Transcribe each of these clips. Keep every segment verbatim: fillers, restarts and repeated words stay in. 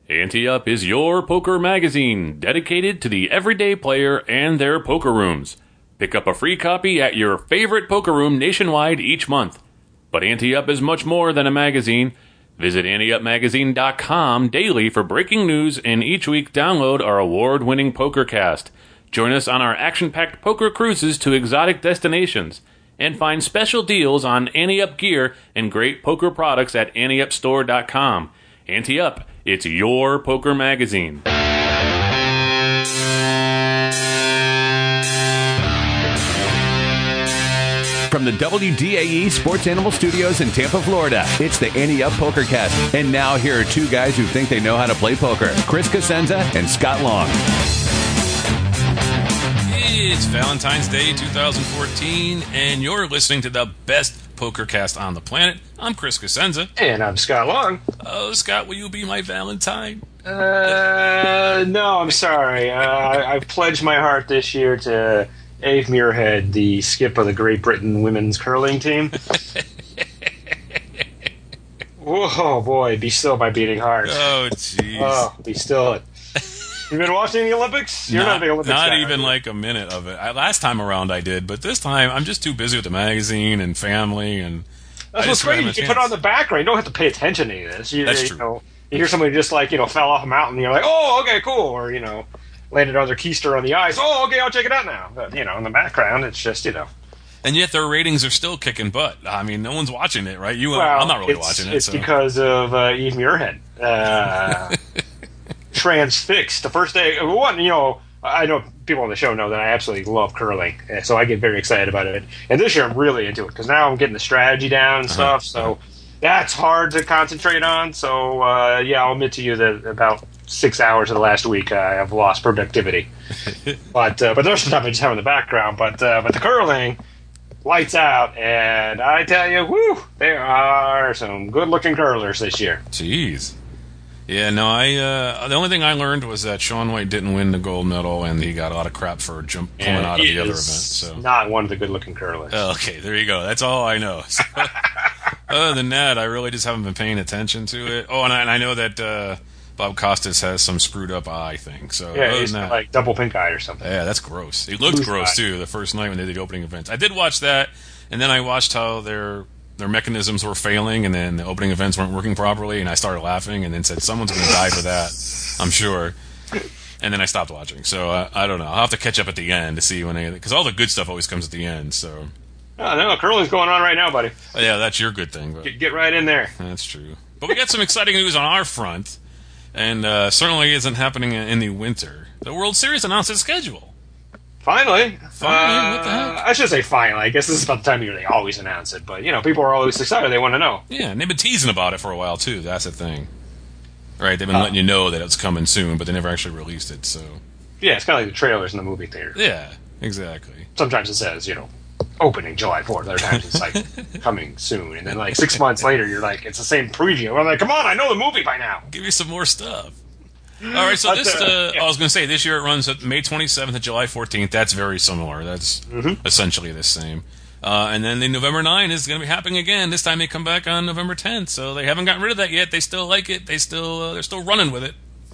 Ante Up is your poker magazine dedicated to the everyday player and their poker rooms. Pick up a free copy at your favorite poker room nationwide each month. But Ante Up is much more than a magazine. Visit ante up magazine dot com daily for breaking news, and each week download our award-winning PokerCast. Join us on our action-packed poker cruises to exotic destinations, and find special deals on Ante Up gear and great poker products at ante up store dot com. Ante Up, it's your poker magazine. From the W D A E Sports Animal Studios in Tampa, Florida, it's the Ante Up PokerCast. And now here are two guys who think they know how to play poker, Chris Cosenza and Scott Long. It's Valentine's Day twenty fourteen, and you're listening to the best PokerCast on the planet. I'm Chris Cosenza. And I'm Scott Long. Oh, Scott, will you be my Valentine? Uh, no, I'm sorry. Uh, I, I've pledged my heart this year to Ave Muirhead, the skip of the Great Britain women's curling team. Whoa, boy, be still my beating heart. Oh, jeez. Oh, be still it. You been watching the Olympics? You're not, not a big Olympics Not guy, even like a minute of it. I, last time around I did, but this time I'm just too busy with the magazine and family. And That's what's great. You can put it on the background. You don't have to pay attention to any of this. You, That's you true. Know, you hear somebody just like, you know, fell off a mountain, and you're like, oh, okay, cool. Or, you know, landed on their keister on the ice. Oh, okay, I'll check it out now. But, you know, in the background, it's just, you know. And yet their ratings are still kicking butt. I mean, no one's watching it, right? You, well, I'm not really it's, watching it. It's so. because of uh, Eve Muirhead. Uh, transfixed. The first day, one, you know, I know people on the show know that I absolutely love curling, so I get very excited about it. And this year I'm really into it because now I'm getting the strategy down and stuff, uh-huh. so that's hard to concentrate on. So, uh, yeah, I'll admit to you that about six hours of the last week uh, I've lost productivity. but uh, but there's some stuff I just have in the background. But, uh, but the curling, lights out, and I tell you, whoo, there are some good-looking curlers this year. Jeez. Yeah, no, I uh, the only thing I learned was that Shaun White didn't win the gold medal, and he got a lot of crap for jump pulling and out of the other event. So So not one of the good-looking curlers. Oh, okay, there you go. That's all I know. So, other than that, I really just haven't been paying attention to it. Oh, and I, and I know that uh, Bob Costas has some screwed up eye thing. So yeah, other he's than that, like double pink eye or something. Yeah, that's gross. It looked Blue gross eye. too the first night when they did the opening events. I did watch that, and then I watched how their their mechanisms were failing, and then the opening events weren't working properly, and I started laughing, and then said, someone's going to die for that, I'm sure. And then I stopped watching. So uh, I don't know. I'll have to catch up at the end to see when they, because all the good stuff always comes at the end. So. Oh, no, curling's going on right now, buddy. Oh, yeah, that's your good thing. But get, get right in there. That's true. But we got some exciting news on our front, and uh, certainly isn't happening in the winter. The World Series announced its schedule. Finally. Finally? Uh, What the heck? I should say finally. I guess this is about the time of year they always announce it. But, you know, people are always excited. They want to know. Yeah, and they've been teasing about it for a while, too. That's the thing. Right? They've been Uh, letting you know that it's coming soon, but they never actually released it, so. Yeah, it's kind of like the trailers in the movie theater. Yeah, exactly. Sometimes it says, you know, opening July fourth. Other times it's like coming soon. And then, like, six months later, you're like, it's the same preview. I'm like, come on, I know the movie by now. Give me some more stuff. All right, so But, this, uh, uh, yeah. I was going to say, this year it runs at May twenty-seventh to July fourteenth. That's very similar. That's Mm-hmm. essentially the same. Uh, and then the November ninth is going to be happening again. This time they come back on November tenth, so they haven't gotten rid of that yet. They still like it. They still, uh, they're still running with it.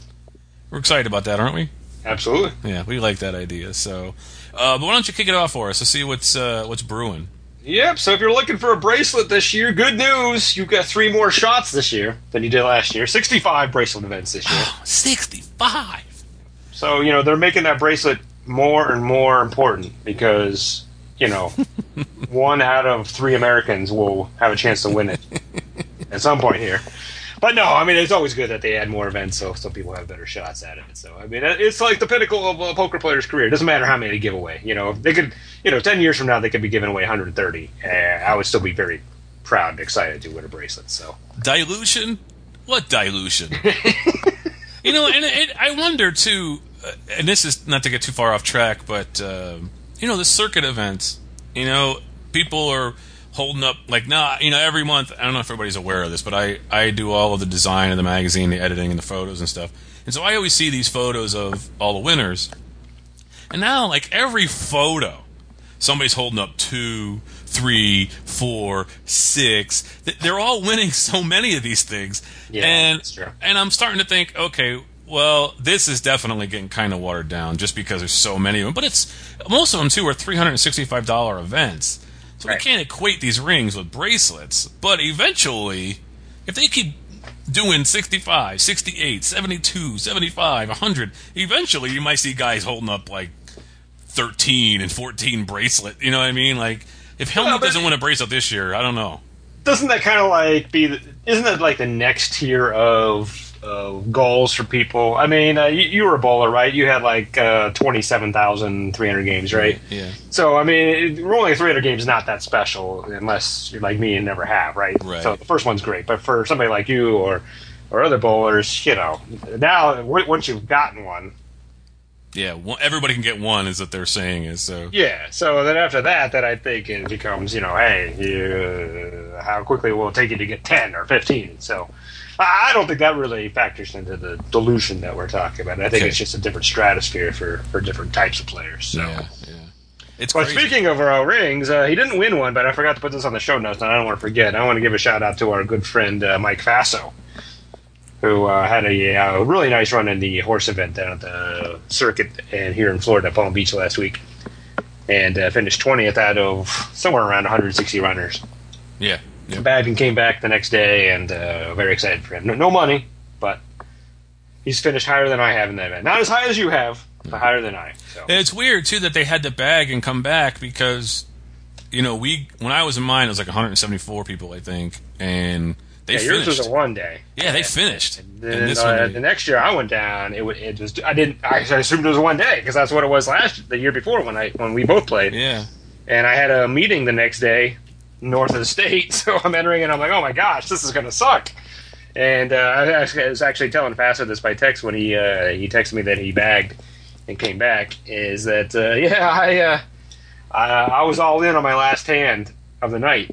We're excited about that, aren't we? Absolutely. Yeah, we like that idea. So, uh, but why don't you kick it off for us to see what's uh, what's brewing? Yep, so if you're looking for a bracelet this year, good news. You've got three more shots this year than you did last year. sixty-five bracelet events this year. sixty-five. So, you know, they're making that bracelet more and more important because, you know, one out of three Americans will have a chance to win it at some point here. But no, I mean, it's always good that they add more events so some people have better shots at it. So, I mean, it's like the pinnacle of a poker player's career. It doesn't matter how many they give away. You know, if they could, you know, ten years from now, they could be giving away one hundred thirty. Uh, I would still be very proud and excited to win a bracelet. So, Dilution? What dilution? You know, and it, I wonder, too, uh, and this is not to get too far off track, but, uh, you know, the circuit events, you know, people are holding up, like, nah, you know, every month, I don't know if everybody's aware of this, but I, I do all of the design of the magazine, the editing, and the photos and stuff. And so I always see these photos of all the winners. And now, like, every photo, somebody's holding up two, three, four, six. They're all winning so many of these things. Yeah, and, that's true. And I'm starting to think, okay, well, this is definitely getting kind of watered down just because there's so many of them. But it's most of them, too, are three hundred sixty-five dollars events. So right. we can't equate these rings with bracelets. But eventually, if they keep doing sixty-five, sixty-eight, seventy-two, seventy-five, one hundred, eventually you might see guys holding up like thirteen and fourteen bracelet. You know what I mean? Like, if Helmut well, doesn't win a bracelet this year, I don't know. Doesn't that kind of like be? The, isn't that like the next tier of uh, goals for people? I mean, uh, you, you were a bowler, right? You had like uh, twenty-seven thousand three hundred games, right? Yeah. So I mean, it, rolling three hundred games is not that special unless you're like me and never have, right? Right. So the first one's great, but for somebody like you or or other bowlers, you know, now w- once you've gotten one. Yeah, one, everybody can get one, is what they're saying. Is so. Yeah, so then after that, then I think it becomes, you know, hey, you, how quickly will it take you to get ten or fifteen? So I don't think that really factors into the dilution that we're talking about. I think Okay. it's just a different stratosphere for, for different types of players. So. Yeah, yeah. It's But crazy. speaking of our rings, uh, he didn't win one, but I forgot to put this on the show notes, and I don't want to forget. I want to give a shout out to our good friend uh, Mike Faso, who uh, had a uh, really nice run in the horse event down at the circuit and here in Florida, Palm Beach last week, and uh, finished twentieth out of somewhere around one hundred sixty runners. Yeah. yeah. Bagged and came back the next day, and uh, very excited for him. No, no money, but he's finished higher than I have in that event. Not as high as you have, but higher than I. So. And it's weird, too, that they had to bag and come back because, you know, we when I was in mine, it was like one hundred seventy-four people, I think, and they yeah, finished. yours was a one day. Yeah, they finished. And And then, this uh, one, they- the next year I went down. It, wa- it was I didn't I assumed it was one day because that's what it was last the year before when I when we both played. yeah. And I had a meeting the next day north of the state, so I'm entering and I'm like, oh my gosh, this is going to suck. And uh, I I was actually telling Faso this by text when he uh, he texted me that he bagged and came back. Is that uh, yeah I, uh, I I was all in on my last hand of the night.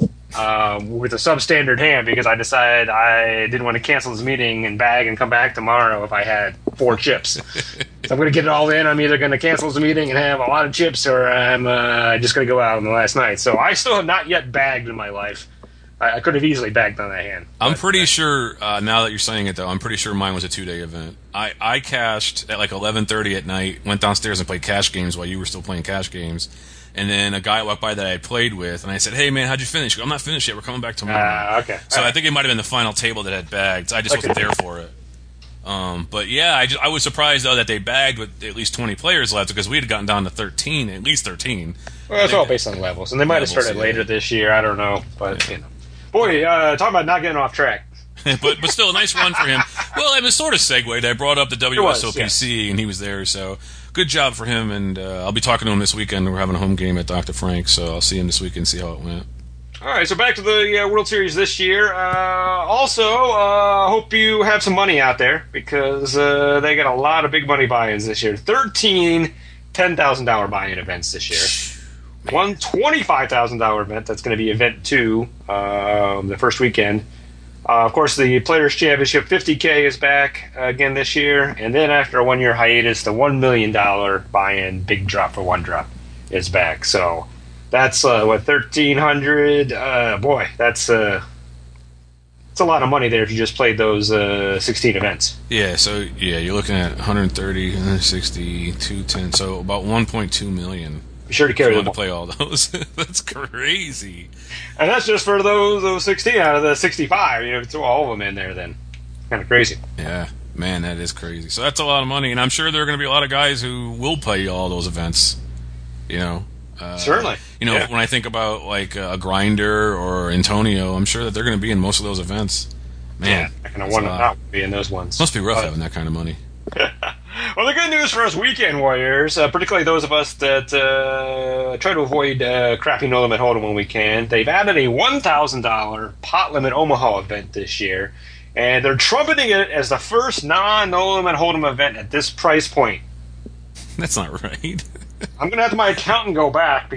Um, with a substandard hand because I decided I didn't want to cancel this meeting and bag and come back tomorrow if I had four chips. So I'm going to get it all in. I'm either going to cancel this meeting and have a lot of chips or I'm uh, just going to go out on the last night. So I still have not yet bagged in my life. I, I could have easily bagged on that hand. I'm But, pretty uh, sure, uh, now that you're saying it, though, I'm pretty sure mine was a two-day event. I, I cashed at like eleven thirty at night, went downstairs and played cash games while you were still playing cash games. And then a guy walked by that I had played with, and I said, hey, man, how'd you finish? He goes, I'm not finished yet. We're coming back tomorrow. Ah, okay. So All I right. think it might have been the final table that had bagged. I just Okay. wasn't there for it. Um, but, yeah, I, just, I was surprised, though, that they bagged with at least twenty players left because we had gotten down to thirteen, at least thirteen. Well, it's all based on levels. And they might have Levels, started yeah. later this year. I don't know. But, you know. Boy, uh, talking about not getting off track. but but still, a nice run for him. Well, it was sort of segued. I brought up the W S O P C, yes. and he was there, so good job for him. And uh, I'll be talking to him this weekend. We're having a home game at Doctor Frank, so I'll see him this weekend and see how it went. All right, so back to the uh, World Series this year. Uh, also, uh, hope you have some money out there because uh, they got a lot of big money buy-ins this year. thirteen ten thousand dollars buy-in events this year. One twenty-five thousand dollars event that's going to be event two, um, the first weekend. Uh, of course, the Players' Championship fifty K is back uh, again this year. And then after a one-year hiatus, the one million dollars buy-in big drop for one drop is back. So that's, uh, what, thirteen hundred dollars? Uh, boy, that's, uh, that's a lot of money there if you just played those uh, sixteen events. Yeah, so yeah, you're looking at one hundred thirty, one hundred sixty, two ten, so about one point two million. Be sure to If carry you them. want to play all those. That's crazy. And that's just for those those sixteen out of the sixty-five. You know, throw all of them in there, then kind of crazy. Yeah, man, that is crazy. So that's a lot of money, and I'm sure there are going to be a lot of guys who will play all those events. You know, uh, Certainly. You know, Yeah. when I think about like uh, a Grinder or Antonio, I'm sure that they're going to be in most of those events. Man, I kind of that's want a to lot. not be in those ones. Must be rough But- having that kind of money. Well, the good news for us weekend warriors, uh, particularly those of us that uh, try to avoid uh, crappy no limit hold'em when we can, they've added a one thousand dollars pot limit Omaha event this year, and they're trumpeting it as the first non no limit hold'em event at this price point. That's not right. I'm gonna have to my accountant go back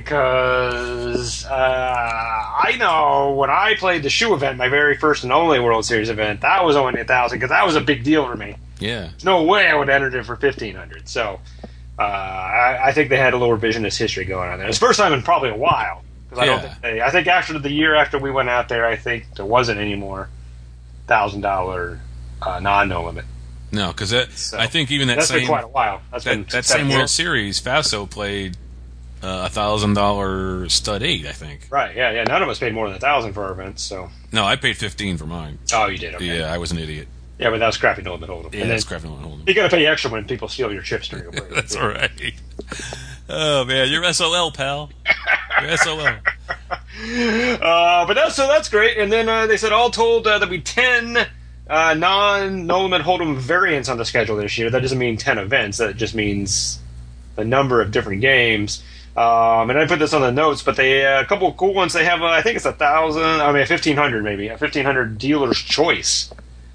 because uh, I know when I played the shoe event, my very first and only World Series event, that was only a thousand because that was a big deal for me. Yeah. No way I would have entered it for fifteen hundred. So uh, I, I think they had a little revisionist history going on there. It's the first time in probably a while 'Cause I, Yeah. don't think they, I think after the year after we went out there, I think there wasn't any more thousand dollar uh, non no limit. No, because that So, I think even that That's same been quite a while. That's been that, that seven same World years. Series, Faso played uh, a thousand dollar stud eight, I think. Right? Yeah, yeah. None of us paid more than a thousand for our events. So, No, I paid fifteen for mine. oh, you did. Okay. Yeah, I was an idiot. Yeah, but that was crappy no limit hold'em. Yeah, and that's then crap. Hold'em. you got to pay extra when people steal your chips during a break. That's all right. Oh man, you're S O L, pal. You're S O L. Uh, but that's so that's great. And then uh, they said all told uh, there'll be ten uh, non no limit hold'em variants on the schedule this year. That doesn't mean ten events. That just means the number of different games. Um, and I put this on the notes, but they uh, a couple of cool ones. They have uh, I think it's a thousand. I mean, fifteen hundred maybe a fifteen hundred dealer's choice,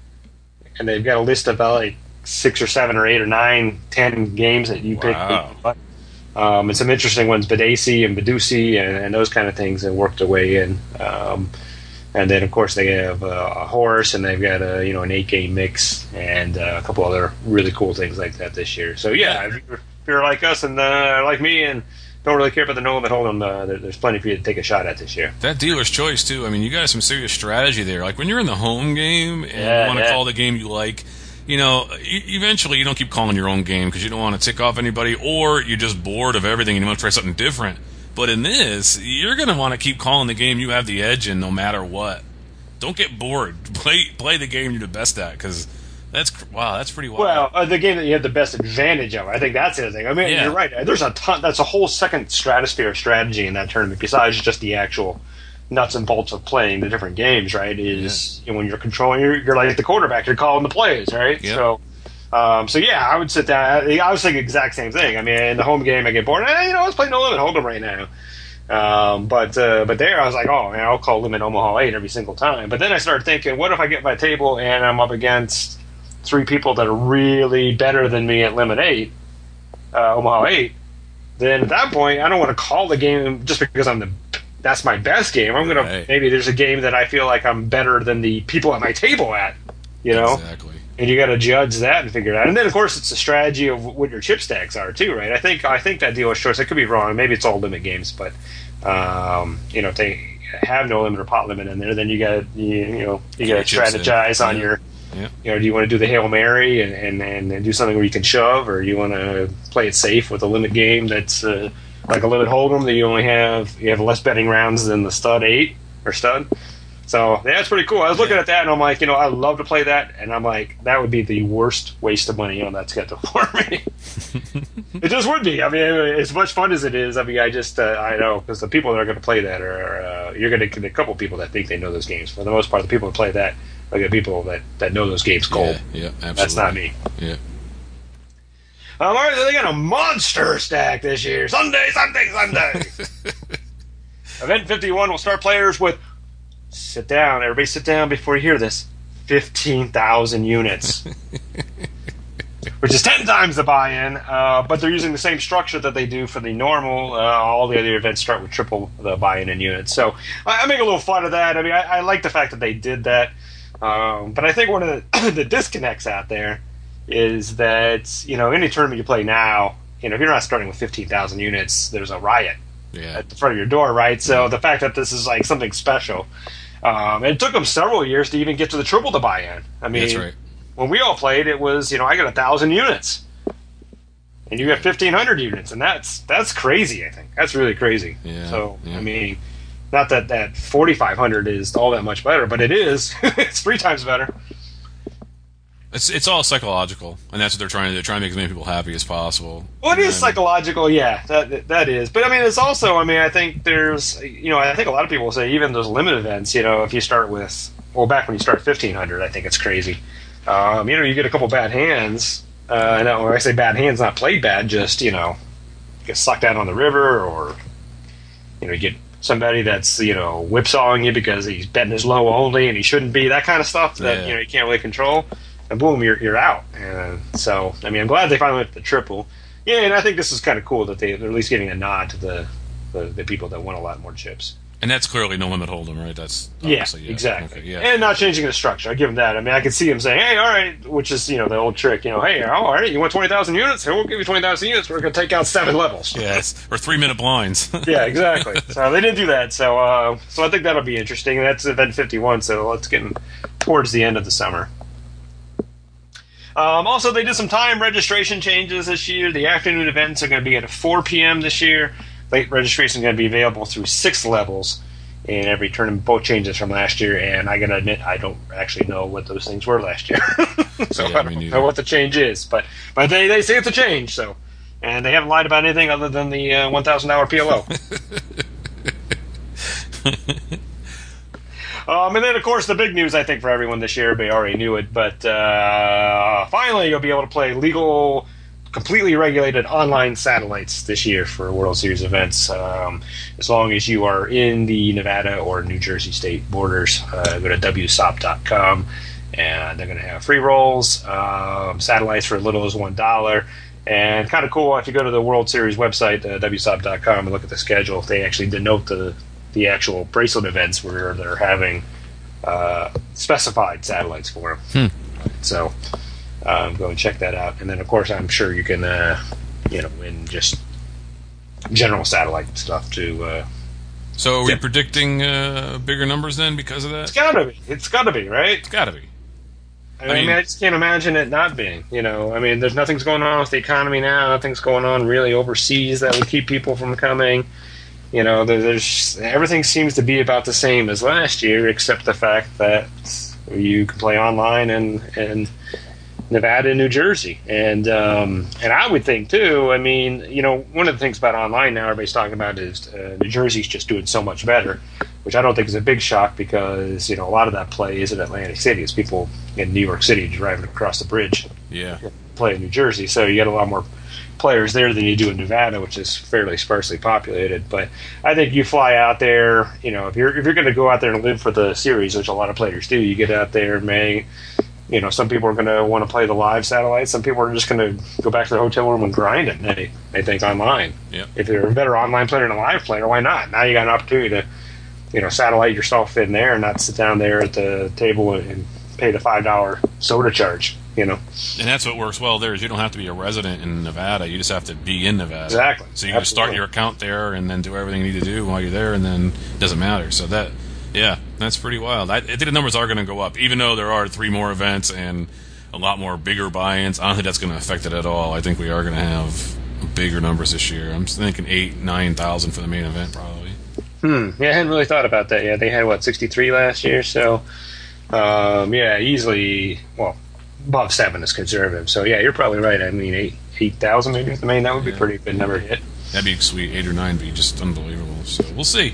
and they've got a list of uh, like six or seven or eight or nine, ten games that you Wow. pick. Um, and some interesting ones, Badesi and Badusi and, and those kind of things that work their way in. Um, and then, of course, they have uh, a horse, and they've got a you know an eight game mix and uh, a couple other really cool things like that this year. So yeah, if you're, if you're like us and uh, like me and don't really care about the no limit hold'em, uh, there, there's plenty for you to take a shot at this year. That dealer's choice too. I mean, you got some serious strategy there. Like when you're in the home game and Yeah, you want to yeah. call the game you like, you know, e- eventually you don't keep calling your own game because you don't want to tick off anybody, or you're just bored of everything and you want to try something different. But in this, you're going to want to keep calling the game you have the edge in, no matter what. Don't get bored. Play play the game you're the best at, because that's cr- wow, that's pretty wild. Well, uh, the game that you have the best advantage of. I think that's the other thing. I mean, Yeah. you're right. There's a ton. That's a whole second stratosphere of strategy in that tournament besides just the actual nuts and bolts of playing the different games. Right? Is you know, when you're controlling, you're, you're like the quarterback. You're calling the plays. Right? Yeah. So. Um, so yeah, I would sit down. I was thinking the exact same thing. I mean, in the home game, I get bored. Eh, you know, let's play no limit hold'em right now. Um, but uh, but there, I was like, oh man, I'll call limit Omaha eight every single time. But then I started thinking, what if I get my table and I'm up against three people that are really better than me at limit eight, uh, Omaha eight? Then at that point, I don't want to call the game just because I'm the that's my best game. I'm gonna Right. maybe there's a game that I feel like I'm better than the people at my table at. You know. Exactly. And you got to judge that and figure it out. And then, of course, it's a strategy of what your chip stacks are too, right? I think I think that dealer's choice. I could be wrong. Maybe it's all limit games, but um, you know, if they have no limit or pot limit in there, then you got you, you know you got to Get your chips in. strategize on Yeah. your. Yeah. You know, do you want to do the Hail Mary and, and, and, and do something where you can shove, or do you want to play it safe with a limit game that's uh, like a limit hold'em that you only have you have less betting rounds than the stud eight or stud. So yeah, that's pretty cool. I was looking Yeah. at that and I'm like, you know, I love to play that, and I'm like, that would be the worst waste of money on that schedule for me. It just would be. I mean, as much fun as it is, I mean, I just uh, I know because the people that are going to play that are uh, you're going to get a couple people that think they know those games. For the most part, the people that play that are the people that, that know those games cold. Yeah, yeah, absolutely. That's not me. Yeah. Um, all right, they got a monster stack this year. Sunday, Sunday, Sunday. Event fifty-one will start players with, sit down, everybody sit down before you hear this, fifteen thousand units. Which is ten times the buy-in, uh, but they're using the same structure that they do for the normal. Uh, all the other events start with triple the buy-in in units. So I, I make a little fun of that. I mean, I, I like the fact that they did that. Um, but I think one of the, the disconnects out there is that, you know, any tournament you play now, you know, if you're not starting with fifteen thousand units, there's a riot Yeah. at the front of your door, right? So the fact that this is like something special, um, it took them several years to even get to the triple the buy-in. I mean, That's right. when we all played, it was, you know, I got a thousand units, and you got fifteen hundred units, and that's that's crazy. I think that's really crazy. Yeah, So yeah. I mean, not that that forty five hundred is all that much better, but it is. It's three times better. It's it's all psychological, and that's what they're trying to do. They're trying to make as many people happy as possible. Well, it is And- psychological, yeah, that that is. But I mean, it's also, I mean, I think there's, you know, I think a lot of people say even those limit events, you know, if you start with, well, back when you start fifteen hundred, I think it's crazy. Um, you know, you get a couple bad hands, uh, and when I say bad hands, not played bad, just, you know, get sucked out on the river, or, you know, you get somebody that's, you know, whipsawing you because he's betting his low only and he shouldn't be, that kind of stuff that, Yeah. you know, you can't really control. And boom, you're you're out. And so, I mean, I'm glad they finally went to the triple. Yeah, and I think this is kind of cool that they, they're at least getting a nod to the, the, the people that won a lot more chips. And that's clearly no limit hold'em, right? That's yeah, yeah, exactly. Okay, yeah. And not changing the structure. I give him that. I mean, I can see him saying, "Hey, all right," which is, you know, the old trick. You know, "Hey, all right, you want twenty thousand units? Here, we'll give you twenty thousand units. We're going to take out seven levels." Yes, or three minute blinds. Yeah, exactly. So they didn't do that. So, uh, so I think that'll be interesting. That's event fifty-one. So let's get towards the end of the summer. Um, also, they did some time registration changes this year. The afternoon events are going to be at four p.m. this year. Late registration is going to be available through six levels in every tournament. Both changes from last year, and I got to admit, I don't actually know what those things were last year. so yeah, I don't know what the change is. But but they, they say it's a change, so. And they haven't lied about anything other than the uh, one thousand dollars P L O. Um, and then, of course, the big news, I think, for everyone this year, everybody already knew it, but uh, finally you'll be able to play legal, completely regulated online satellites this year for World Series events, um, as long as you are in the Nevada or New Jersey state borders. Uh, go to W S O P dot com, and they're going to have free rolls, um, satellites for as little as one dollar. And kind of cool, if you go to the World Series website, uh, W S O P dot com, and look at the schedule, they actually denote the the actual bracelet events where they're having uh, specified satellites for them. Hmm. So um, go and check that out. And then, of course, I'm sure you can, uh, you know, win just general satellite stuff too. Uh, so are we yeah. predicting uh, bigger numbers then because of that? It's gotta be. It's gotta be, right? It's gotta be. I mean, I mean, I just can't imagine it not being. You know, I mean, there's nothing's going on with the economy now. Nothing's going on really overseas that would keep people from coming. You know, there's everything seems to be about the same as last year, except the fact that you can play online in, in Nevada and New Jersey. And um, and I would think, too, I mean, you know, one of the things about online now everybody's talking about is uh, New Jersey's just doing so much better, which I don't think is a big shock because, you know, a lot of that play is in Atlantic City. It's people in New York City driving across the bridge. Yeah. Play in New Jersey. So you get a lot more players there than you do in Nevada, which is fairly sparsely populated. But I think you fly out there, you know, if you're if you're going to go out there and live for the series, which a lot of players do, you get out there, may, you know, some people are going to want to play the live satellites. Some people are just going to go back to the hotel room and grind it. They they think online. Yeah. If you're a better online player than a live player, why not? Now you got an opportunity to, you know, satellite yourself in there and not sit down there at the table and pay the five dollar soda charge. You know, and that's what works well there is you don't have to be a resident in Nevada. You just have to be in Nevada. Exactly. So you can start your account there and then do everything you need to do while you're there, and then it doesn't matter. So that, yeah, that's pretty wild. I, I think the numbers are going to go up, even though there are three more events and a lot more bigger buy-ins. I don't think that's going to affect it at all. I think we are going to have bigger numbers this year. I'm thinking eight, nine thousand for the main event, probably. Hmm. Yeah, I hadn't really thought about that. Yeah, they had what sixty-three last year, so um, yeah, easily. Well. Above seven is conservative, so yeah, you're probably right. I mean, eight eight thousand maybe at the main. That would be yeah. pretty good number to hit. That'd be sweet. Eight or nine would be just unbelievable. So we'll see.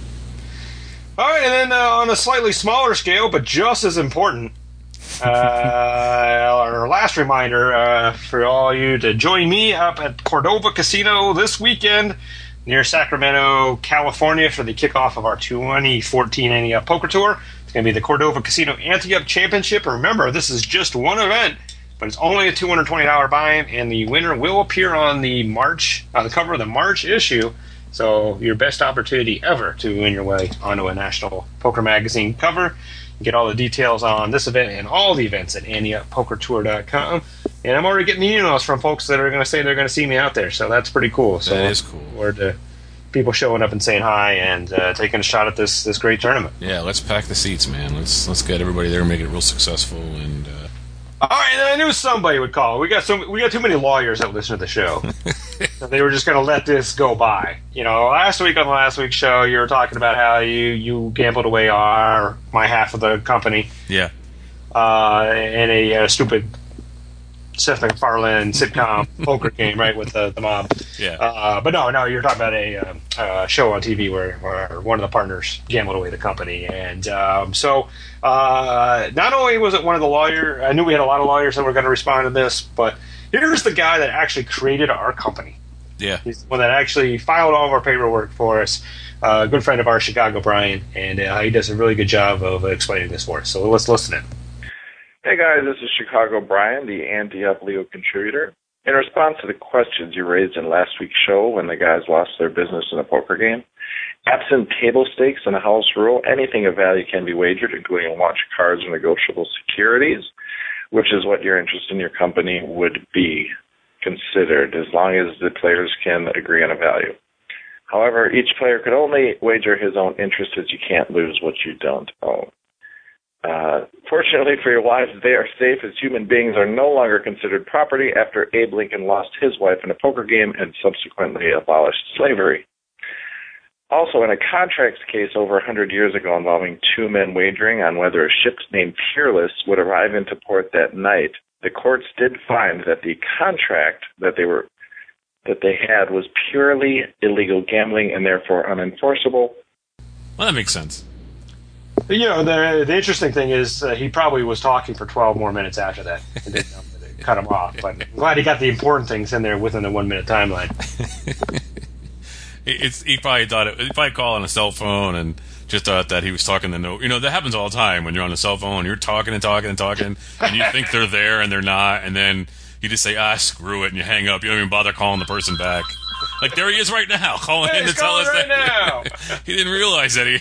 All right, and then uh, on a slightly smaller scale, but just as important, uh, our last reminder uh, for all you to join me up at Cordova Casino this weekend near Sacramento, California, for the kickoff of our twenty fourteen Ante Up Poker Tour. It's going to be the Cordova Casino Ante Up Championship. Remember, this is just one event, but it's only a two hundred twenty dollars buy-in, and the winner will appear on the March, uh, the cover of the March issue. So your best opportunity ever to win your way onto a National Poker Magazine cover. You get all the details on this event and all the events at ante up poker tour dot com. And I'm already getting emails from folks that are going to say they're going to see me out there, so that's pretty cool. So that is cool. Or to people showing up and saying hi and uh, taking a shot at this this great tournament. Yeah, let's pack the seats, man. Let's let's get everybody there and make it real successful. And uh... all right, and I knew somebody would call. We got so we got too many lawyers that listen to the show. So they were just going to let this go by. You know, last week on the last week's show, you were talking about how you you gambled away our my half of the company. Yeah. Uh, in a uh, stupid Seth MacFarlane sitcom poker game, right, with the, the mob. Yeah. Uh, but no, no, you're talking about a uh, uh, show on T V where, where one of the partners gambled away the company. And um, so uh, not only was it one of the lawyers, I knew we had a lot of lawyers that were going to respond to this, but here's the guy that actually created our company. Yeah. He's the one that actually filed all of our paperwork for us. Uh, a good friend of ours, Chicago Brian, and uh, he does a really good job of explaining this for us. So let's listen in. Hey guys, this is Chicago Brian, the Ante Up legal contributor. In response to the questions you raised in last week's show when the guys lost their business in a poker game, absent table stakes and a house rule, anything of value can be wagered, including watch cards or negotiable securities, which is what your interest in your company would be considered, as long as the players can agree on a value. However, each player could only wager his own interest, as you can't lose what you don't own. Uh, fortunately for your wives, they are safe, as human beings are no longer considered property after Abe Lincoln lost his wife in a poker game and subsequently abolished slavery. Also, in a contracts case over one hundred years ago involving two men wagering on whether a ship named Peerless would arrive into port that night, the courts did find that the contract that they were that they had was purely illegal gambling and therefore unenforceable. Well, that makes sense. You know, the the interesting thing is uh, he probably was talking for twelve more minutes after that and didn't know that they cut him off. But I'm glad he got the important things in there within the one-minute timeline. It's, he probably thought it, he probably called on a cell phone and just thought that he was talking to no. You know, that happens all the time when you're on a cell phone. You're talking and talking and talking, and you think they're there and they're not, and then you just say, ah, screw it, and you hang up. You don't even bother calling the person back. Like, there he is right now, calling hey, in to tell us right that. Now. He didn't realize that he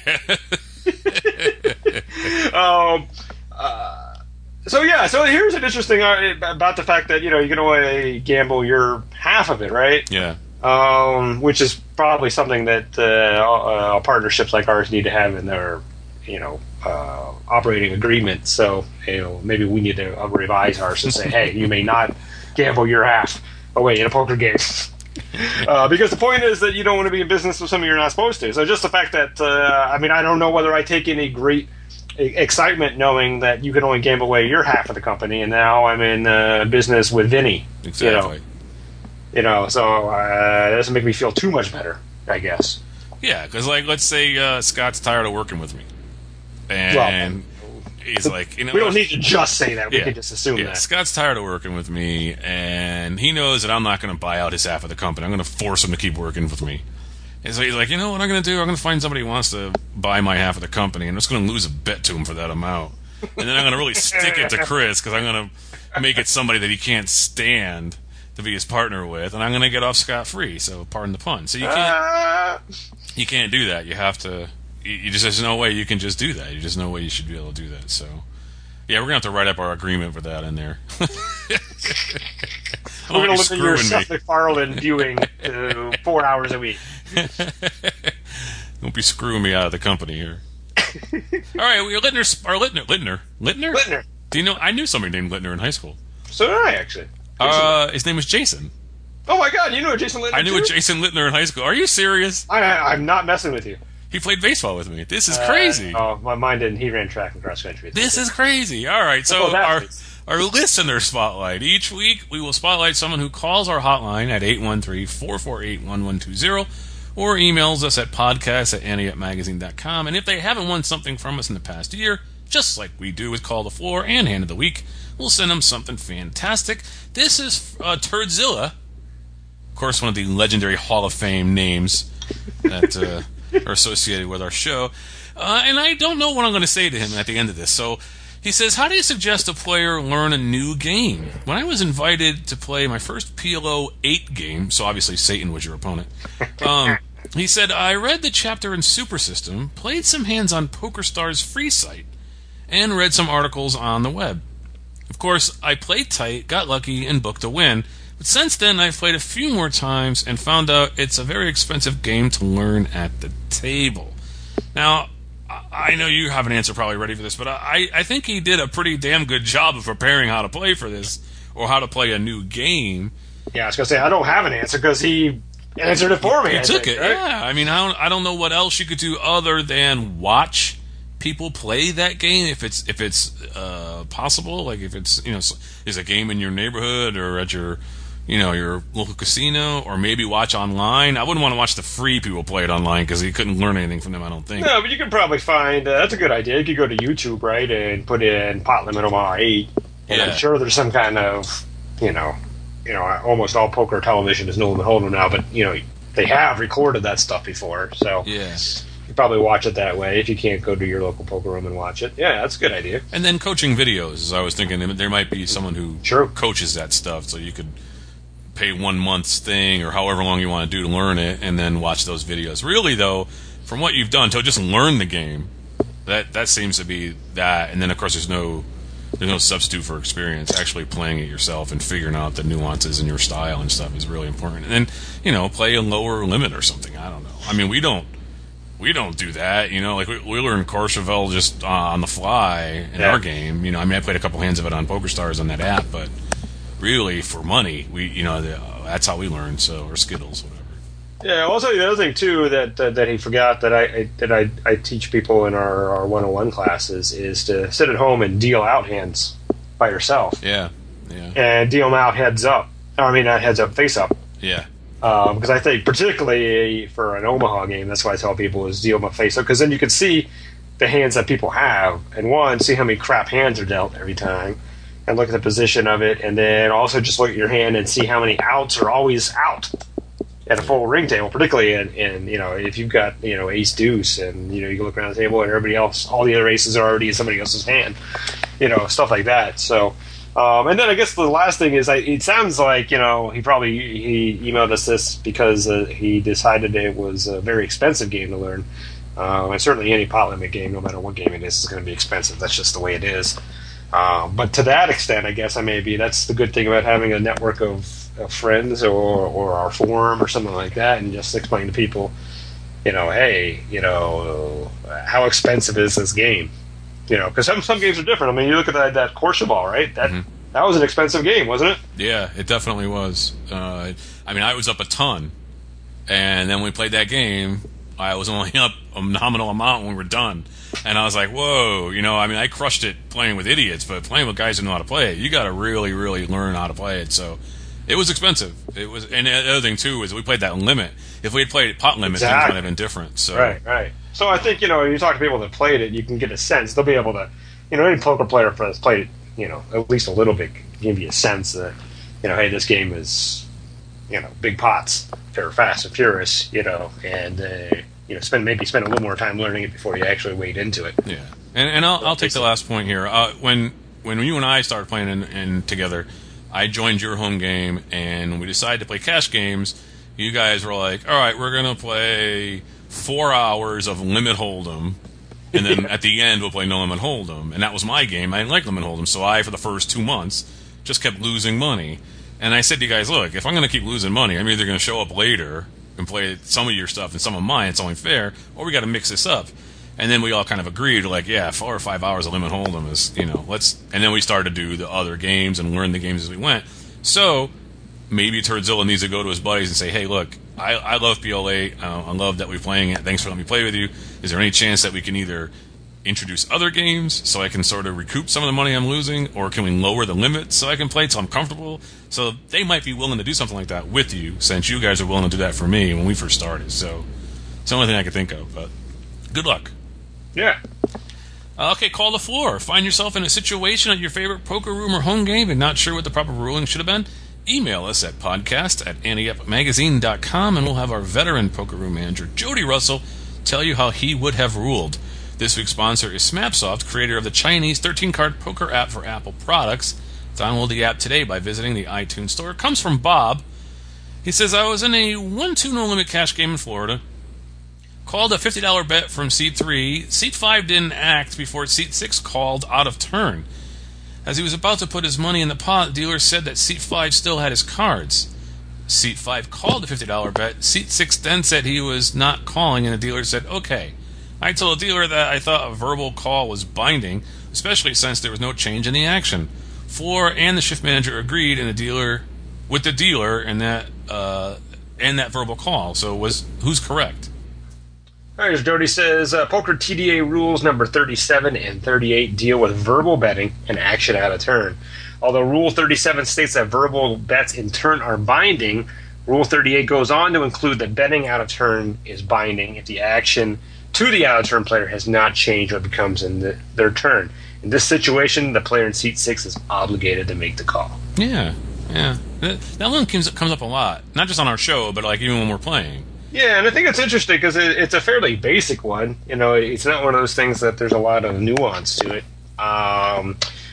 had. um, uh, so, yeah, so here's an interesting uh, about the fact that, you know, you can only gamble your half of it, right? Yeah. Um, which is probably something that uh, uh, partnerships like ours need to have in their, you know, uh, operating agreement. So, you know, maybe we need to revise ours and say, hey, you may not gamble your half away in a poker game. uh, because the point is that you don't want to be in business with something you're not supposed to. So just the fact that, uh, I mean, I don't know whether I take any great excitement knowing that you can only gamble away your half of the company, and now I'm in uh, business with Vinny. Exactly. You know? You know, so uh, it doesn't make me feel too much better, I guess. Yeah, because, like, let's say uh, Scott's tired of working with me. And well, he's like, you know... We don't need to just say that. We yeah, can just assume yeah, that. Scott's tired of working with me, and he knows that I'm not going to buy out his half of the company. I'm going to force him to keep working with me. And so he's like, you know what I'm going to do? I'm going to find somebody who wants to buy my half of the company, and I'm just going to lose a bet to him for that amount. And then I'm going to really stick it to Chris, because I'm going to make it somebody that he can't stand to be his partner with, and I'm going to get off scot-free, so pardon the pun. So you can't you can't do that. You have to, you, you just, there's no way you can just do that. There's just no way you should be able to do that. So, yeah, we're going to have to write up our agreement for that in there. We're going to limit your Seth MacFarlane viewing to four hours a week. Don't be screwing me out of the company here. All right, well, Littner, or Littner, Littner, Littner? Littner. Do you know, I knew somebody named Littner in high school. So did I, actually. Uh, his name was Jason. Oh my God! You know Jason Littner. I knew too? a Jason Littner in high school. Are you serious? I, I, I'm not messing with you. He played baseball with me. This is uh, crazy. Oh, my mind didn't. He ran track and cross country. This is crazy. All right, so oh, our our listener spotlight. Each week we will spotlight someone who calls our hotline at eight one three, four four eight, one one two zero or emails us at podcast at ante up magazine dot com. And if they haven't won something from us in the past year, just like we do with Call the Floor and Hand of the Week, we'll send them something fantastic. This is uh, Turdzilla, of course, one of the legendary Hall of Fame names that uh, are associated with our show. Uh, and I don't know what I'm going to say to him at the end of this. So he says, how do you suggest a player learn a new game? When I was invited to play my first P L O eight game, so obviously Satan was your opponent, um, he said, I read the chapter in Super System, played some hands on PokerStars free site, and read some articles on the web. Of course, I played tight, got lucky, and booked a win. But since then, I've played a few more times and found out it's a very expensive game to learn at the table. Now, I know you have an answer probably ready for this, but I, I think he did a pretty damn good job of preparing how to play for this, or how to play a new game. Yeah, I was going to say, I don't have an answer because he answered it for me. He I took think, it, right? yeah. I mean, I don't, I don't know what else you could do other than watch people play that game, if it's if it's uh, possible. Like if it's, you know, is a game in your neighborhood or at your, you know, your local casino, or maybe watch online. I wouldn't want to watch the free people play it online because you couldn't learn anything from them, I don't think. No, but you can probably find, uh, that's a good idea. You could go to YouTube, right, and put in pot limit Omaha eight, and Yeah. I'm sure there's some kind of, you know, you know, almost all poker television is no limit hold'em now, but, you know, they have recorded that stuff before, so Yeah. you probably watch it that way if you can't go to your local poker room and watch it. Yeah, that's a good idea. And then coaching videos, as I was thinking, there might be someone who True. coaches that stuff, so you could pay one month's thing or however long you want to do to learn it, and then watch those videos. Really, though, from what you've done to just learn the game, that that seems to be that. And then, of course, there's no there's no substitute for experience. Actually playing it yourself and figuring out the nuances in your style and stuff is really important. And then, you know, play a lower limit or something. I don't know. I mean, we don't. We don't do that, you know. Like we, we learn Courchevel just uh, on the fly in yeah. our game. You know, I mean, I played a couple hands of it on PokerStars on that app, but really for money, we, you know, the, uh, that's how we learn. So, or Skittles, whatever. Yeah. Also, the other thing too that uh, that he forgot that I, I that I, I teach people in our, our one oh one classes is to sit at home and deal out hands by yourself. Yeah. Yeah. And deal them out heads up. I mean, not heads up, face up. Yeah. Um, because I think particularly for an Omaha game, that's why I tell people is deal them face up, because then you can see the hands that people have, and one, see how many crap hands are dealt every time, and look at the position of it, and then also just look at your hand and see how many outs are always out at a full ring table, particularly in, in you know, if you've got, you know, ace deuce, and, you know, you look around the table and everybody else, all the other aces are already in somebody else's hand, you know, stuff like that. So, Um, and then I guess the last thing is, I, it sounds like, you know, he probably he emailed us this because uh, he decided it was a very expensive game to learn. Uh, and certainly any pot limit game, no matter what game it is, is going to be expensive. That's just the way it is. Uh, but to that extent, I guess I maybe that's the good thing about having a network of, of friends or, or our forum or something like that, and just explain to people, you know, hey, you know, how expensive is this game? You know, because some some games are different. I mean, you look at that, that Courchevel, right? That mm-hmm. that was an expensive game, wasn't it? Yeah, it definitely was. Uh, I mean, I was up a ton, and then when we played that game, I was only up a nominal amount when we were done. And I was like, whoa, you know, I mean, I crushed it playing with idiots, but playing with guys who know how to play it, you got to really, really learn how to play it. So it was expensive. It was, and the other thing too is we played that limit. If we had played pot limit, exactly. things would have been different. So right, right. So I think, you know, you talk to people that played it, you can get a sense. They'll be able to, you know, any poker player that's played it, you know, at least a little bit, can give you a sense that, you know, hey, this game is, you know, big pots, very fast and furious, you know, and, uh, you know, spend maybe spend a little more time learning it before you actually wade into it. Yeah, and and I'll, I'll take the last point here. Uh, when when you and I started playing in, in together, I joined your home game, and we decided to play cash games. You guys were like, all right, we're going to play four hours of Limit Hold'em, and then at the end we'll play No Limit Hold'em. And that was my game. I didn't like Limit Hold'em, so I, for the first two months, just kept losing money. And I said to you guys, look, if I'm going to keep losing money, I'm either going to show up later and play some of your stuff and some of mine, it's only fair, or we got to mix this up. And then we all kind of agreed, like, yeah, four or five hours of Limit Hold'em is, you know, let's... And then we started to do the other games and learn the games as we went. So maybe Turdzilla needs to go to his buddies and say, hey, look, I, I love P L A. Uh, I love that we're playing it. Thanks for letting me play with you. Is there any chance that we can either introduce other games so I can sort of recoup some of the money I'm losing, or can we lower the limit so I can play till I'm comfortable? So they might be willing to do something like that with you, since you guys are willing to do that for me when we first started. So it's the only thing I could think of, but good luck. Yeah. Uh, okay, call the floor. Find yourself in a situation at your favorite poker room or home game and not sure what the proper ruling should have been? Email us at podcast at ante up magazine dot com, and we'll have our veteran poker room manager, Jody Russell, tell you how he would have ruled. This week's sponsor is Smapsoft, creator of the Chinese thirteen-card poker app for Apple products. Download the app today by visiting the iTunes store. It comes from Bob. He says, I was in a one two no-limit cash game in Florida. Called a fifty dollars bet from seat three. Seat five didn't act before seat six called out of turn. As he was about to put his money in the pot, the dealer said that seat five still had his cards. Seat five called the fifty dollars bet. Seat six then said he was not calling, and the dealer said, okay. I told the dealer that I thought a verbal call was binding, especially since there was no change in the action. Floor and the shift manager agreed, and the dealer with the dealer and that uh, and that verbal call. So was who's correct? All right, as Jody says, uh, Poker T D A rules number thirty-seven and thirty-eight deal with verbal betting and action out of turn. Although Rule thirty-seven states that verbal bets in turn are binding, Rule thirty-eight goes on to include that betting out of turn is binding if the action to the out-of-turn player has not changed what becomes in the, their turn. In this situation, the player in seat six is obligated to make the call. Yeah, yeah. That, that one comes, comes up a lot. Not just on our show, but like even when we're playing. Yeah, and I think it's interesting because it, it's a fairly basic one. You know, it's not one of those things that there's a lot of nuance to it. Um,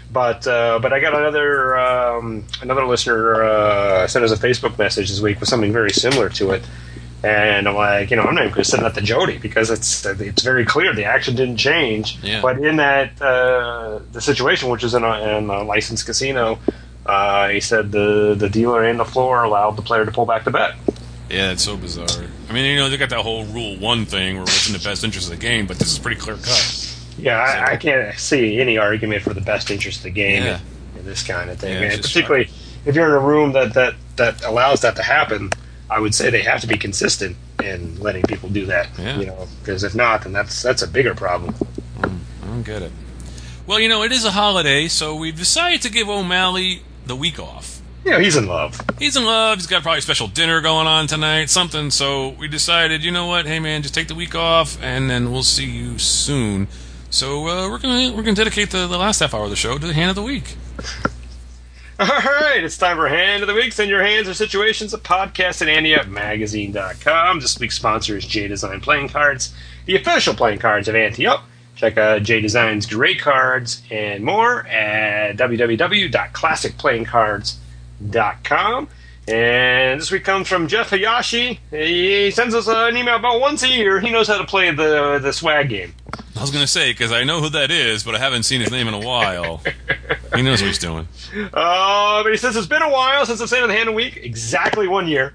But uh, but I got another um, another listener uh, sent us a Facebook message this week with something very similar to it, and I'm like, you know, I'm not even going to send that to Jody because it's it's very clear the action didn't change. Yeah. But in that uh, the situation, which is in a, in a licensed casino, uh, he said the the dealer and the floor allowed the player to pull back the bet. Yeah, it's so bizarre. I mean, you know, they got that whole rule one thing where what's in the best interest of the game, but this is pretty clear cut. Yeah, I, I can't see any argument for the best interest of the game Yeah. in, in this kind of thing. Yeah, and it's just particularly if you're in a room that, that, that allows that to happen, I would say they have to be consistent in letting people do that. Yeah. You know, because if not, then that's that's a bigger problem. Mm, I don't get it. Well, you know, it is a holiday, so we decided to give O'Malley the week off. You know, he's in love. He's in love. He's got probably a special dinner going on tonight, something. So we decided, you know what? Hey, man, just take the week off, and then we'll see you soon. So uh, we're gonna we're gonna dedicate the, the last half hour of the show to the hand of the week. All right, it's time for Hand of the Week. Send your hands or situations at podcast at ante up magazine dot com. This week's sponsor is J Design Playing Cards, the official playing cards of Ante Up. Check out J Design's great cards and more at w w w dot classic playing cards dot com. And this week comes from Jeff Hayashi. He sends us an email about once a year. He knows how to play the the swag game. I was gonna say because I know who that is, but I haven't seen his name in a while. He knows what he's doing. Uh, but he says it's been a while since I've seen the Hand of the Week. Exactly one year.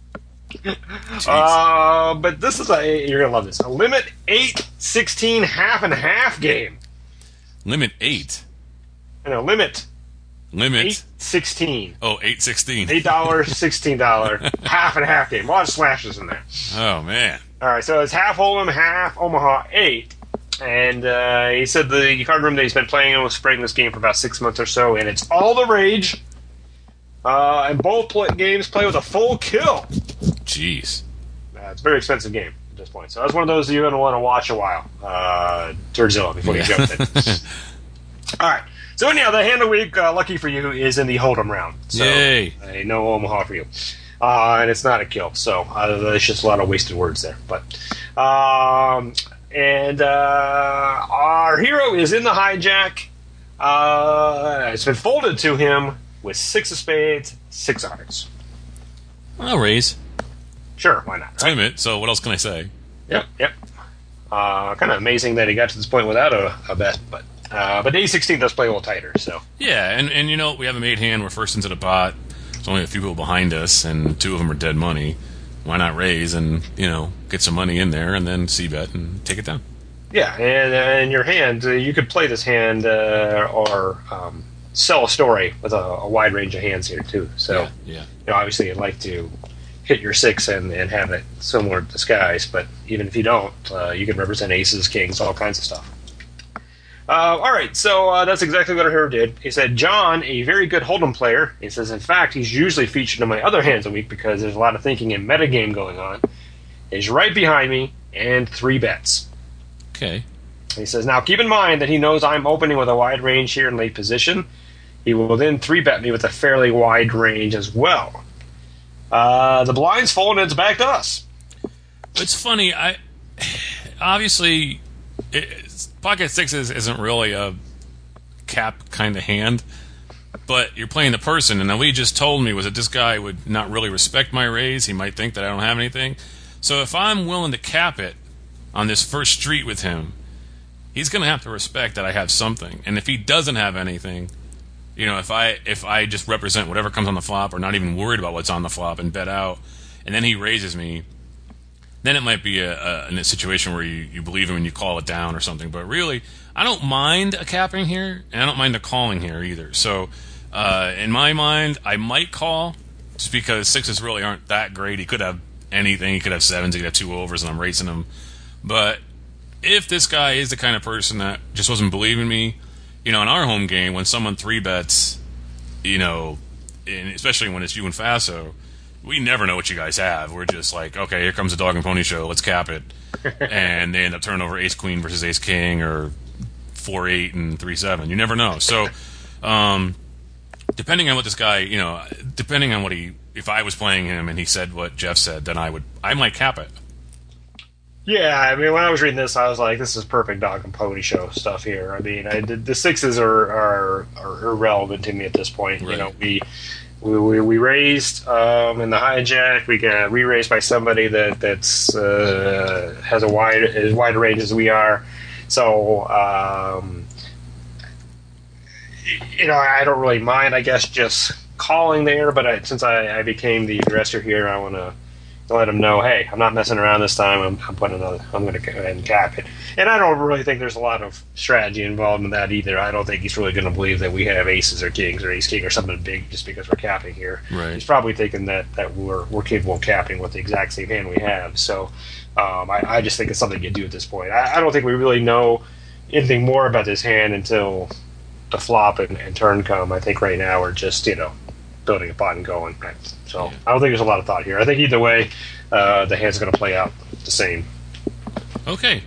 Uh, but this is a, you're gonna love this, a limit eight sixteen half and half game. Limit eight. I know, limit Limit. eight sixteen. Oh, eight sixteen. eight dollars, sixteen dollars, half and half game. A lot of slashes in there. Oh man. All right, so it's half Hold'em, half Omaha eight. And uh, he said the card room that he's been playing in was spreading this game for about six months or so, and it's all the rage. Uh, and both play- games play with a full kill. Jeez. Uh, it's a very expensive game at this point. So that's one of those you're going to want to watch a while. Uh, Turdzilla before Yeah. you jump in. All right. So anyhow, the hand of the week, uh, lucky for you, is in the Hold'em round. So, Yay. Uh, no Omaha for you. Uh, and it's not a kill. So uh, there's just a lot of wasted words there. But um, And uh, our hero is in the hijack. Uh, it's been folded to him with six of spades, six of hearts. I'll raise. Sure, why not? Right? Limit, so what else can I say? Yep, yep. Uh, kind of amazing that he got to this point without a, a bet, but uh, but day sixteen does play a little tighter. So Yeah, and, and you know, we have a made hand. We're first into the pot. There's only a few people behind us, and two of them are dead money. Why not raise and, you know, get some money in there and then c-bet and take it down? yeah, and uh, in your hand, uh, you could play this hand uh, or um, sell a story with a, a wide range of hands here too. So Yeah, yeah. you know, obviously, you'd like to hit your six and, and have it similar disguise, but even if you don't, uh, you can represent aces, kings, all kinds of stuff. Uh, all right, so uh, that's exactly what our hero did. He said, John, a very good Hold'em player. He says, in fact, he's usually featured in my other hands a week because there's a lot of thinking and metagame going on. He's right behind me, and three bets. Okay. He says, now keep in mind that he knows I'm opening with a wide range here in late position. He will then three-bet me with a fairly wide range as well. Uh, the blinds fold, and it's back to us. It's funny. I obviously it, it's- pocket sixes isn't really a cap kind of hand, but you're playing the person, and Lee just told me was that this guy would not really respect my raise. He might think that I don't have anything. So if I'm willing to cap it on this first street with him, he's going to have to respect that I have something. And if he doesn't have anything, you know, if I if I just represent whatever comes on the flop, or not even worried about what's on the flop and bet out, and then he raises me, then it might be a, a, a situation where you, you believe him and you call it down or something. But really, I don't mind a capping here, and I don't mind a calling here either. So uh, in my mind, I might call just because sixes really aren't that great. He could have anything. He could have sevens. He could have two overs, and I'm racing him. But if this guy is the kind of person that just wasn't believing me, you know, in our home game, when someone three bets, you know, and especially when it's you and Faso, we never know what you guys have. We're just like, okay, here comes the dog and pony show. Let's cap it. And they end up turning over ace queen versus ace king, or four eight and three seven. You never know. So, um, depending on what this guy, you know, depending on what he, if I was playing him and he said what Jeff said, then I would, I might cap it. Yeah, I mean, when I was reading this, I was like, "This is perfect dog and pony show stuff here." I mean, I, the, the sixes are, are are irrelevant to me at this point. Right. You know, we we we, we raised um, in the hijack. We got re-raised by somebody that that's uh, has a wide as wide a range as we are. So, um, you know, I don't really mind. I guess just calling there, but I, since I, I became the aggressor here, I want to. To let him know, hey, I'm not messing around this time. I'm, I'm putting another. I'm going to go ahead and cap it. And I don't really think there's a lot of strategy involved in that either. I don't think he's really going to believe that we have aces or kings or ace king or something big just because we're capping here. Right. He's probably thinking that, that we're we're capable of capping with the exact same hand we have. So um, I, I just think it's something you do at this point. I, I don't think we really know anything more about this hand until the flop and, and turn come. I think right now we're just you know. building a pot and going. So Yeah. I don't think there's a lot of thought here. I think either way, uh, the hand's going to play out the same. Okay.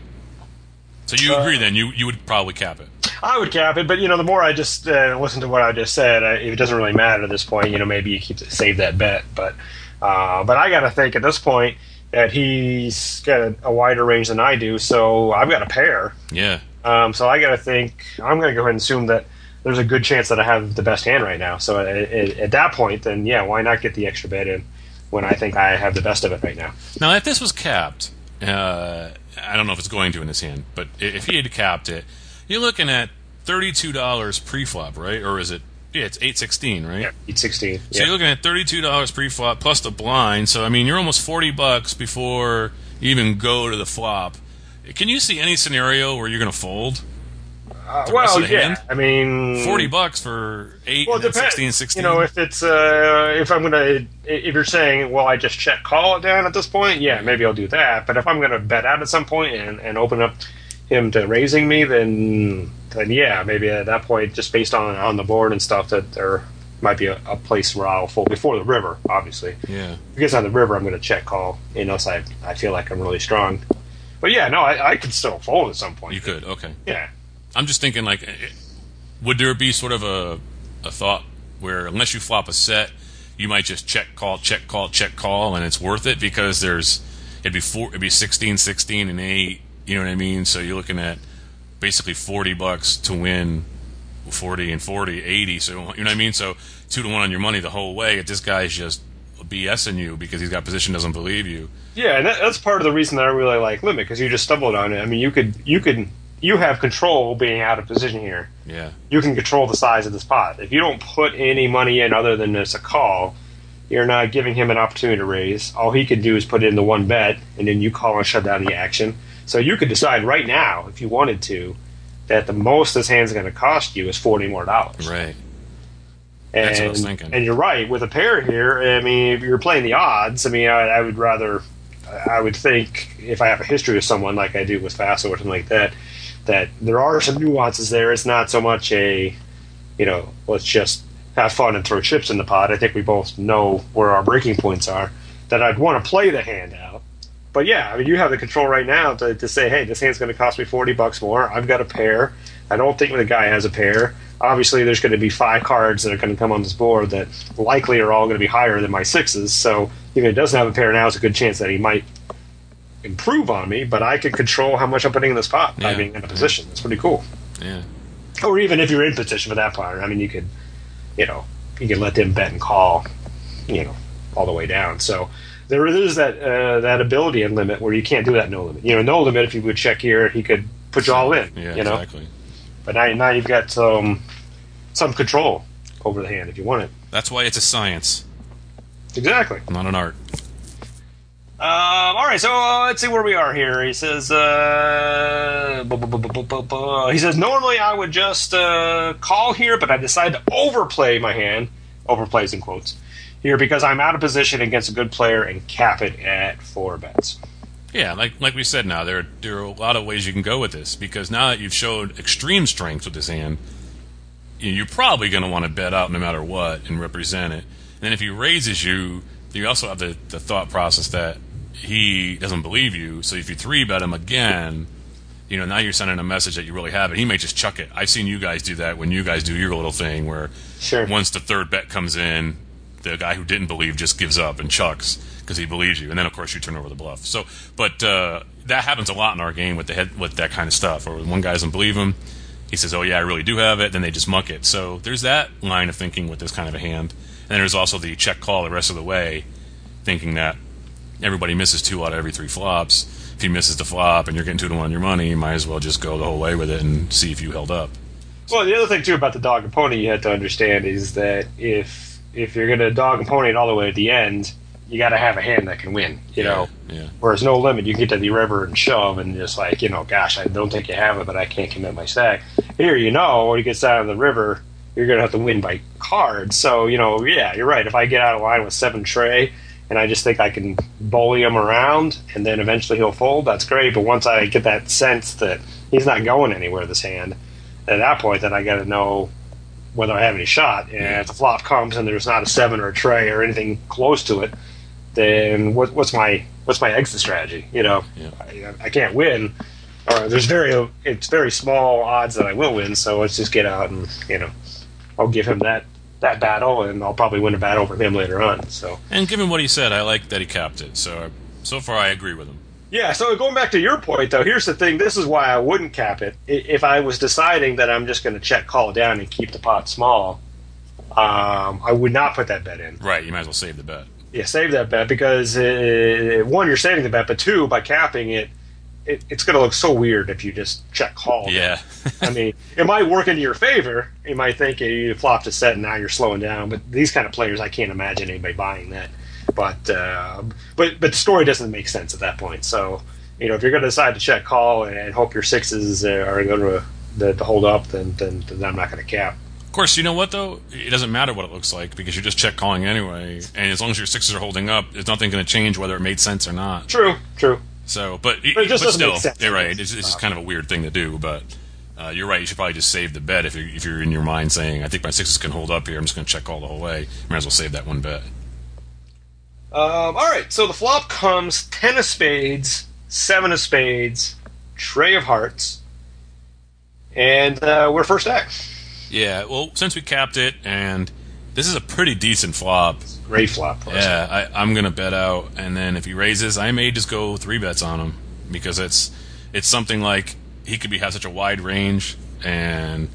So you Uh, agree then? You you would probably cap it. I would cap it, but you know, the more I just uh, listen to what I just said, I, it doesn't really matter at this point. You know, maybe you keep save that bet, but uh, but I got to think at this point that he's got a, a wider range than I do, so I've got a pair. Yeah. Um, so I got to think. I'm going to go ahead and assume that there's a good chance that I have the best hand right now. So at, at, at that point, then yeah, why not get the extra bet in when I think I have the best of it right now? Now, if this was capped, uh, I don't know if it's going to in this hand, but i- if he had capped it, you're looking at thirty-two dollars pre-flop, right? Or is it? Yeah, it's eight sixteen, right? Yeah, eight sixteen. So Yeah. you're looking at thirty-two dollars pre-flop plus the blind. So I mean, you're almost forty bucks before you even go to the flop. Can you see any scenario where you're going to fold? Uh, the rest well, of the yeah. hand? I mean, Forty bucks for eight, Well, and it then depends. sixteen, sixteen. You know, if it's uh, if I'm gonna, if you're saying, well, I just check call it down at this point, yeah, maybe I'll do that. But if I'm gonna bet out at some point and, and open up him to raising me, then then yeah, maybe at that point, just based on on the board and stuff, that there might be a, a place where I'll fold before the river, obviously. yeah. Because on the river, I'm gonna check call unless I I feel like I'm really strong. But yeah, no, I, I could still fold at some point. You could, okay. Yeah. I'm just thinking, like, eh, would there be sort of a a thought where unless you flop a set, you might just check call, check call, check call, and it's worth it because there's it'd be four, it'd be sixteen, sixteen, and eight. You know what I mean? So you're looking at basically forty bucks to win, forty and forty, eighty. So you know what I mean? So two to one on your money the whole way. If this guy's just BSing you because he's got position, doesn't believe you. Yeah, and that, that's part of the reason that I really like limit because you just stumbled on it. I mean, you could you could you have control being out of position here. Yeah. You can control the size of this pot. If you don't put any money in other than it's a call, you're not giving him an opportunity to raise. All he can do is put in the one bet, and then you call and shut down the action. So you could decide right now, if you wanted to, that the most this hand's going to cost you is forty more dollars. Right. And, That's what I was thinking. And you're right with a pair here. I mean, if you're playing the odds, I mean, I, I would rather, I would think if I have a history with someone like I do with Faso or something like that, that there are some nuances there. It's not so much a, you know, let's just have fun and throw chips in the pot. I think we both know where our breaking points are. That I'd want to play the hand out. But yeah, I mean, you have the control right now to, to say, hey, this hand's going to cost me forty bucks more. I've got a pair. I don't think the guy has a pair. Obviously, there's going to be five cards that are going to come on this board that likely are all going to be higher than my sixes. So even if he doesn't have a pair now, it's a good chance that he might improve on me. But I can control how much I'm putting in this pot by Yeah. being in a position. That's pretty cool. Yeah. Or even if you're in position for that part, I mean, you could, you know, you could let them bet and call, you know, all the way down. So there is that uh, that ability and limit where you can't do that no limit. You know, no limit. If you would check here, he could put you all in. Yeah, you know, exactly. but now now you've got some some control over the hand if you want it. That's why it's a science, Exactly. not an art. Um, all right, so uh, let's see where we are here. He says, uh, bu- bu- bu- bu- bu- bu- bu- he says, normally I would just uh, call here, but I decided to overplay my hand, overplays in quotes, here because I'm out of position against a good player and cap it at four bets. Yeah, like like we said now, there, there are a lot of ways you can go with this, because now that you've showed extreme strength with this hand, you- you're probably going to want to bet out no matter what and represent it. And then if he raises you, you also have the, the thought process that he doesn't believe you, so if you three-bet him again, you know, now you're sending a message that you really have it. He may just chuck it. I've seen you guys do that when you guys do your little thing where Sure. once the third bet comes in, the guy who didn't believe just gives up and chucks because he believes you, and then of course you turn over the bluff. So, but uh, that happens a lot in our game with the head, with that kind of stuff. Or when one guy doesn't believe him, he says, "Oh yeah, I really do have it." Then they just muck it. So there's that line of thinking with this kind of a hand. And then there's also the check call the rest of the way, thinking that everybody misses two out of every three flops. If he misses the flop and you're getting two to one on your money, you might as well just go the whole way with it and see if you held up. Well, the other thing too about the dog and pony you have to understand is that if if you're going to dog and pony it all the way at the end, you got to have a hand that can win, you Yeah, know. yeah. Whereas no limit, you can get to the river and shove and just like, you know, gosh, I don't think you have it, but I can't commit my stack. Here, you know, when he gets down to the river, you're going to have to win by cards. So, you know, yeah, you're right. If I get out of line with seven tray and I just think I can bully him around and then eventually he'll fold, that's great. But once I get that sense that he's not going anywhere this hand, at that point, then I got to know whether I have any shot. And if the flop comes and there's not a seven or a tray or anything close to it, then what, what's my what's my exit strategy? You know, Yeah. I, I can't win, or there's very it's very small odds that I will win. So let's just get out and you know, I'll give him that that battle, and I'll probably win a battle for him later on. So And given what he said, I like that he capped it. So so far, I agree with him. yeah. So going back to your point, though, here's the thing. This is why I wouldn't cap it. I- If I was deciding that I'm just going to check call down and keep the pot small, um, I would not put that bet in. Right, you might as well save the bet. Yeah, save that bet because uh, one, you're saving the bet, but two, by capping it, it it's going to look so weird if you just check call. Yeah. I mean, it might work into your favor. You might think you flopped a set and now you're slowing down, but these kind of players, I can't imagine anybody buying that. But uh, but but the story doesn't make sense at that point. So you know, if you're going to decide to check call and hope your sixes are going to, to, to hold up, then, then then I'm not going to cap. Of course, you know what, though? It doesn't matter what it looks like because you're just check calling anyway. And as long as your sixes are holding up, there's nothing going to change whether it made sense or not. True, true. So, but, But it just but doesn't still, make sense. you're right. It's, it's just kind of a weird thing to do, but uh, you're right. You should probably just save the bet if you're, if you're in your mind saying, I think my sixes can hold up here. I'm just going to check call the whole way. Might as well save that one bet. Um, all right, so the flop comes ten of spades, seven of spades, tray of hearts, and uh, we're first act. Yeah, well, since we capped it, and this is a pretty decent flop. Great flop. for us. Yeah, I, I'm going to bet out, and then if he raises, I may just go three bets on him because it's it's something like he could be have such a wide range, and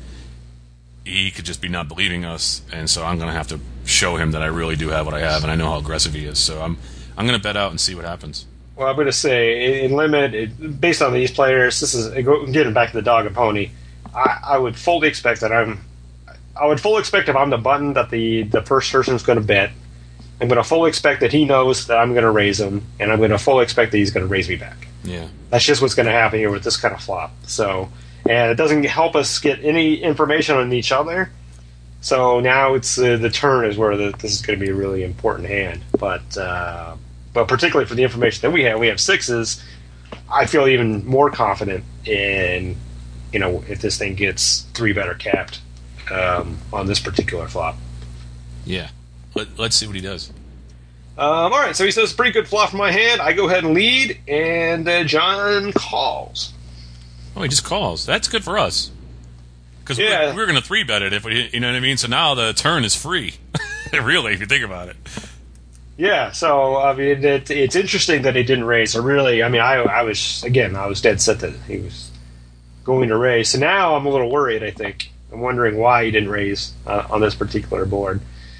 he could just be not believing us, and so I'm going to have to show him that I really do have what I have, and I know how aggressive he is. So I'm I'm going to bet out and see what happens. Well, I'm going to say in limit, it, based on these players, this is getting back to the dog and pony. I, I would fully expect that I'm. I would fully expect if I'm the button that the the first person's going to bet. I'm going to fully expect that he knows that I'm going to raise him, and I'm going to fully expect that he's going to raise me back. Yeah. That's just what's going to happen here with this kind of flop. So, and it doesn't help us get any information on each other. So now it's uh, the turn is where the, this is going to be a really important hand. But uh, but particularly for the information that we have, we have sixes. I feel even more confident in, you know, if this thing gets three better capped um, on this particular flop. Yeah. Let, let's see what he does. Um, all right, so he says, pretty good flop from my hand. I go ahead and lead, and uh, John calls. Oh, he just calls. That's good for us. Because Yeah. we were, we were going to three bet it if we, you know what I mean. So now the turn is free. Really, if you think about it. Yeah, so I mean, it, it's interesting that he didn't raise. So really, I mean, I, I was again, I was dead set that he was going to raise. So now I'm a little worried. I think I'm wondering why he didn't raise uh, on this particular board.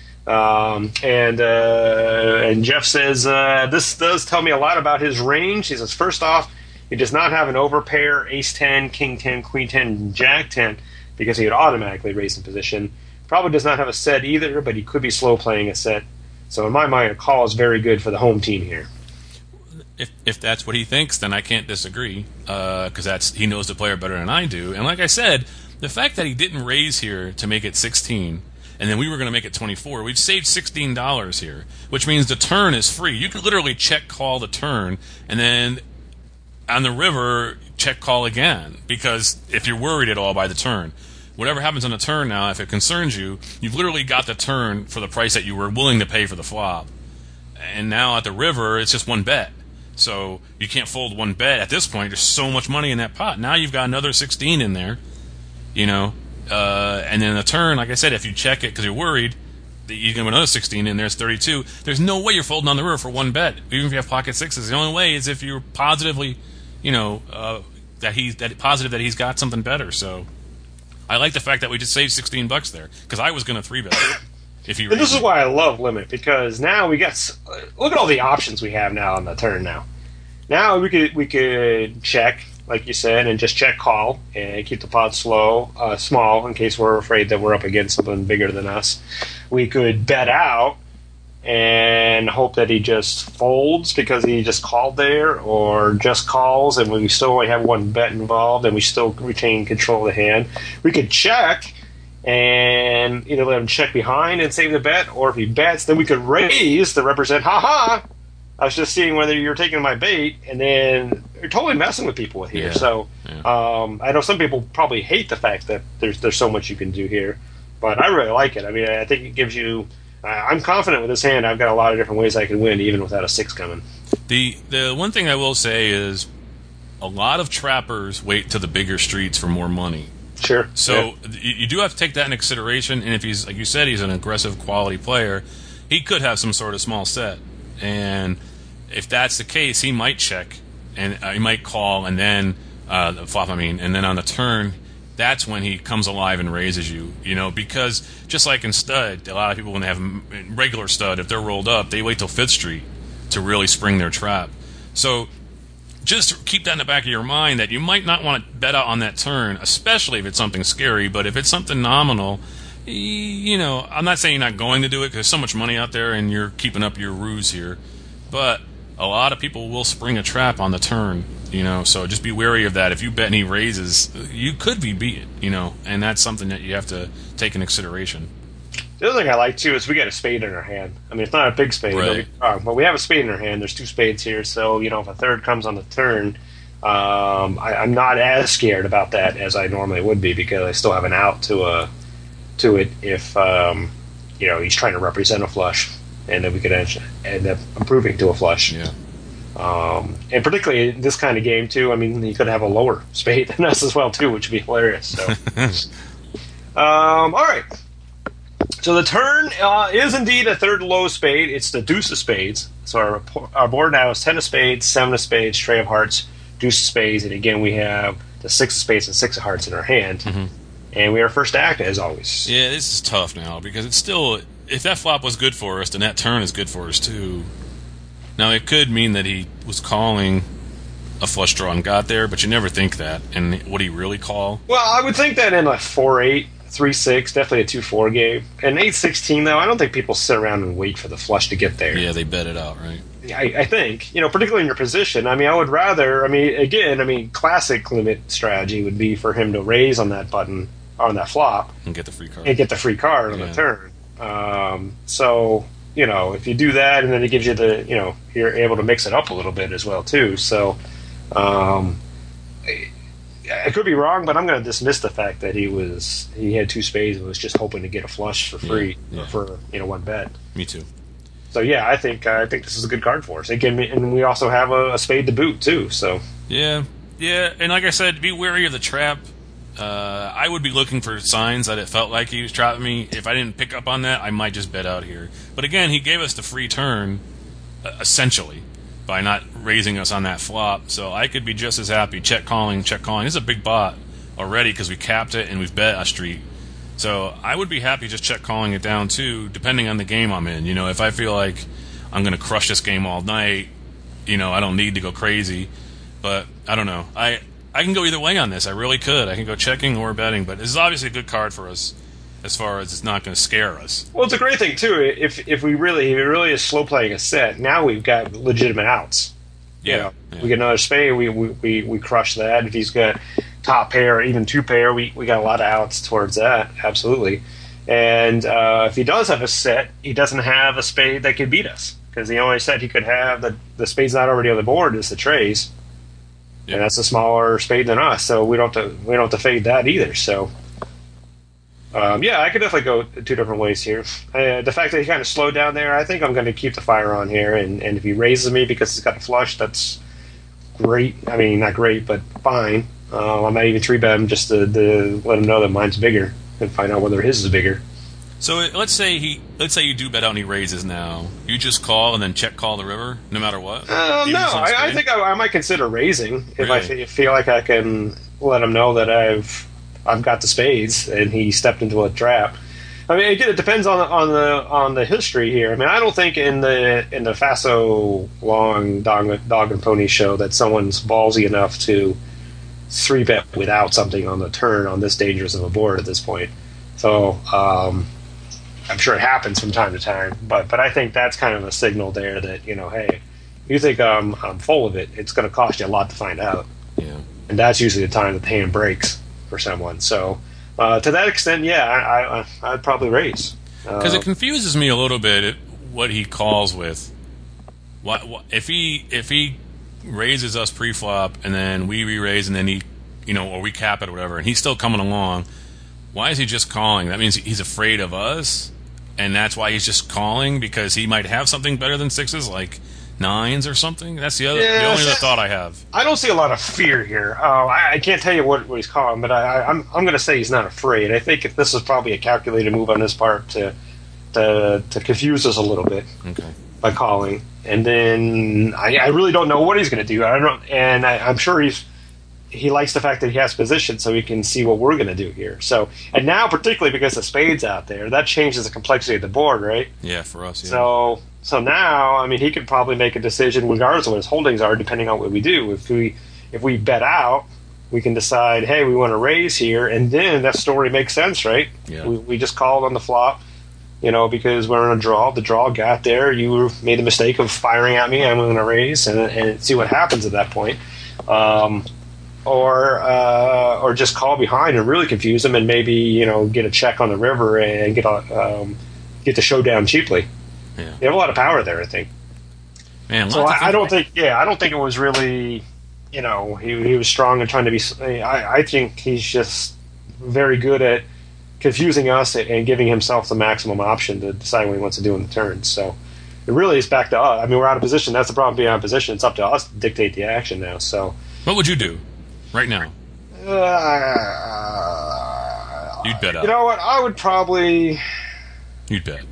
Um, and uh, and Jeff says uh, this does tell me a lot about his range. He says, first off, he does not have an overpair, ace ten, king ten, queen ten, jack ten, because he would automatically raise in position. Probably does not have a set either, but he could be slow playing a set. So in my mind, a call is very good for the home team here. If if that's what he thinks, then I can't disagree because uh, that's he knows the player better than I do. And like I said, the fact that he didn't raise here to make it sixteen, and then we were going to make it twenty-four, we've saved sixteen dollars here, which means the turn is free. You could literally check call the turn, and then on the river check call again. Because if you're worried at all by the turn, whatever happens on the turn now, if it concerns you, you've literally got the turn for the price that you were willing to pay for the flop. And now at the river, it's just one bet. So you can't fold one bet at this point. There's so much money in that pot. Now you've got another sixteen in there, you know. Uh, and then the turn, like I said, if you check it because you're worried, you can have another sixteen in there, it's thirty-two. There's no way you're folding on the river for one bet, even if you have pocket sixes. The only way is if you're positively, you know, uh, that he's that positive that he's got something better. So I like the fact that we just saved sixteen bucks there, because I was going to three bet. If you and this is why I love limit, because now we got look at all the options we have now on the turn. Now, now we could we could check, like you said, and just check call and keep the pot slow, uh, small, in case we're afraid that we're up against something bigger than us. We could bet out and hope that he just folds because he just called there, or just calls and we still only have one bet involved and we still retain control of the hand. We could check and either let him check behind and save the bet, or if he bets, then we could raise to represent, ha-ha, I was just seeing whether you're taking my bait, and then you're totally messing with people with here. Yeah. So Yeah. um, I know some people probably hate the fact that there's there's so much you can do here, but I really like it. I mean, I think it gives you. Uh, I'm confident with this hand. I've got a lot of different ways I can win, even without a six coming. The the one thing I will say is a lot of trappers wait to the bigger streets for more money. Sure. So Yeah. you, you do have to take that into consideration. And if he's, like you said, he's an aggressive quality player, he could have some sort of small set. And if that's the case, he might check and uh, he might call, and then uh, the flop. I mean, and then on the turn, that's when he comes alive and raises you. You know, because just like in stud, a lot of people when they have m- regular stud, if they're rolled up, they wait till Fifth Street to really spring their trap. So just keep that in the back of your mind that you might not want to bet out on that turn, especially if it's something scary. But if it's something nominal, you know, I'm not saying you're not going to do it because there's so much money out there and you're keeping up your ruse here. But a lot of people will spring a trap on the turn, you know, so just be wary of that. If you bet and he raises, you could be beat, you know, and that's something that you have to take into consideration. The other thing I like, too, is we got a spade in our hand. I mean, it's not a big spade, Right. don't get me wrong, but we have a spade in our hand. There's two spades here, so, you know, if a third comes on the turn, um, I, I'm not as scared about that as I normally would be, because I still have an out to a to it if, um, you know, he's trying to represent a flush, and then we could end, end up improving to a flush. Yeah. Um, and particularly in this kind of game, too, I mean, you could have a lower spade than us as well, too, which would be hilarious. So, um, all right. So the turn uh, is indeed a third low spade. It's the deuce of spades. So our, our board now is ten of spades, seven of spades, tray of hearts, deuce of spades, and again we have the six of spades and six of hearts in our hand. Mm-hmm. And we are first to act, as always. Yeah, this is tough now because it's still, if that flop was good for us, then that turn is good for us too. Now it could mean that he was calling a flush draw and got there, but you never think that. And would he really call? Well, I would think that in a four eight, three six, definitely a two four game. An eight sixteen, though, I don't think people sit around and wait for the flush to get there. Yeah, they bet it out, right? I, I think, you know, particularly in your position. I mean, I would rather, I mean, again, I mean, classic limit strategy would be for him to raise on that button, on that flop, And get the free card. and get the free card on Yeah. the turn. Um, so, you know, if you do that, and then it gives you the, you know, you're able to mix it up a little bit as well, too. So, um, I, I could be wrong, but I'm going to dismiss the fact that he was, he had two spades and was just hoping to get a flush for free, Yeah, yeah. or for, you know, one bet. Me too. So yeah, I think uh, I think this is a good card for us. Again, and we also have a, a spade to boot too. So Yeah, yeah, and like I said, be wary of the trap. Uh, I would be looking for signs that it felt like he was trapping me. If I didn't pick up on that, I might just bet out here. But again, he gave us the free turn, uh, essentially, by not raising us on that flop. So I could be just as happy check calling, check calling. This is a big bot already because we capped it and we've bet a street. So I would be happy just check calling it down too, depending on the game I'm in. You know, if I feel like I'm going to crush this game all night, you know, I don't need to go crazy. But I don't know. I I can go either way on this. I really could. I can go checking or betting. But this is obviously a good card for us as far as it's not going to scare us. well, it's a great thing too. If if we really if it really is slow playing a set, now we've got legitimate outs. You know, yeah. we get another spade, we, we we we crush that. If he's got top pair or even two pair, we we got a lot of outs towards that. Absolutely. And uh, if he does have a set, he doesn't have a spade that could beat us, because the only set he could have that the spade's not already on the board is the trays. Yeah. And that's a smaller spade than us, so we don't have to, we don't have to fade that either. So, um, yeah, I could definitely go two different ways here. Uh, the fact that he kind of slowed down there, I think I'm going to keep the fire on here. And, and if he raises me because he's got a flush, that's great. I mean, not great, but fine. Uh, I might even three bet him just to, to let him know that mine's bigger and find out whether his is bigger. So it- let's say he, let's say you do bet out and he raises now. You just call and then check call the river, no matter what. Uh, Even no, if it's on I, I spade? think I, I might consider raising if I Really? fe- feel like I can let him know that I've I've got the spades and he stepped into a trap. I mean, again, it depends on the, on the on the history here. I mean, I don't think in the in the Faso Long dog, dog and Pony show that someone's ballsy enough to three bet without something on the turn on this dangerous of a board at this point. So um, I'm sure it happens from time to time, but but I think that's kind of a signal there that, you know, hey, you think um, I'm full of it, it's going to cost you a lot to find out. Yeah. And that's usually the time that the hand breaks for someone. So uh, to that extent, yeah, I, I, I'd probably raise. Because Uh, it confuses me a little bit it- what he calls with. What, what if he if he raises us pre-flop and then we re-raise and then he, you know, or we cap it or whatever, and he's still coming along. Why is he just calling? That means he's afraid of us, and that's why he's just calling because he might have something better than sixes, like nines or something. That's the other Yeah, the only other that- thought I have. I don't see a lot of fear here. Uh, I, I can't tell you what, what he's calling, but I, I, I'm I'm going to say he's not afraid. I think if this is probably a calculated move on his part to to to confuse us a little bit Okay. by calling, and then I, I really don't know what he's going to do. I don't, and I, I'm sure he's he likes the fact that he has position, so he can see what we're going to do here. So, and now particularly because the spades out there, that changes the complexity of the board, right? Yeah, for us. Yeah. So, so now, I mean, he could probably make a decision regardless of what his holdings are, depending on what we do. If we if we bet out, we can decide, hey, we want to raise here, and then that story makes sense, right? Yeah. We, we just called on the flop, you know, because we're in a draw. The draw got there. You made the mistake of firing at me. I'm going to raise and, and see what happens at that point. Um, or uh, or just call behind and really confuse them, and maybe, you know, get a check on the river and get a, um, get the showdown cheaply. Yeah. They have a lot of power there, I think. Man, So lots of I, I don't things- think, yeah, I don't think it was really, you know, he he was strong and trying to be. I, I think he's just very good at confusing us and giving himself the maximum option to decide what he wants to do in the turns. So it really is back to us. I mean, we're out of position. That's the problem being out of position. It's up to us to dictate the action now. So What would you do right now? uh, You'd bet out. you know what? I would probably. You'd bet.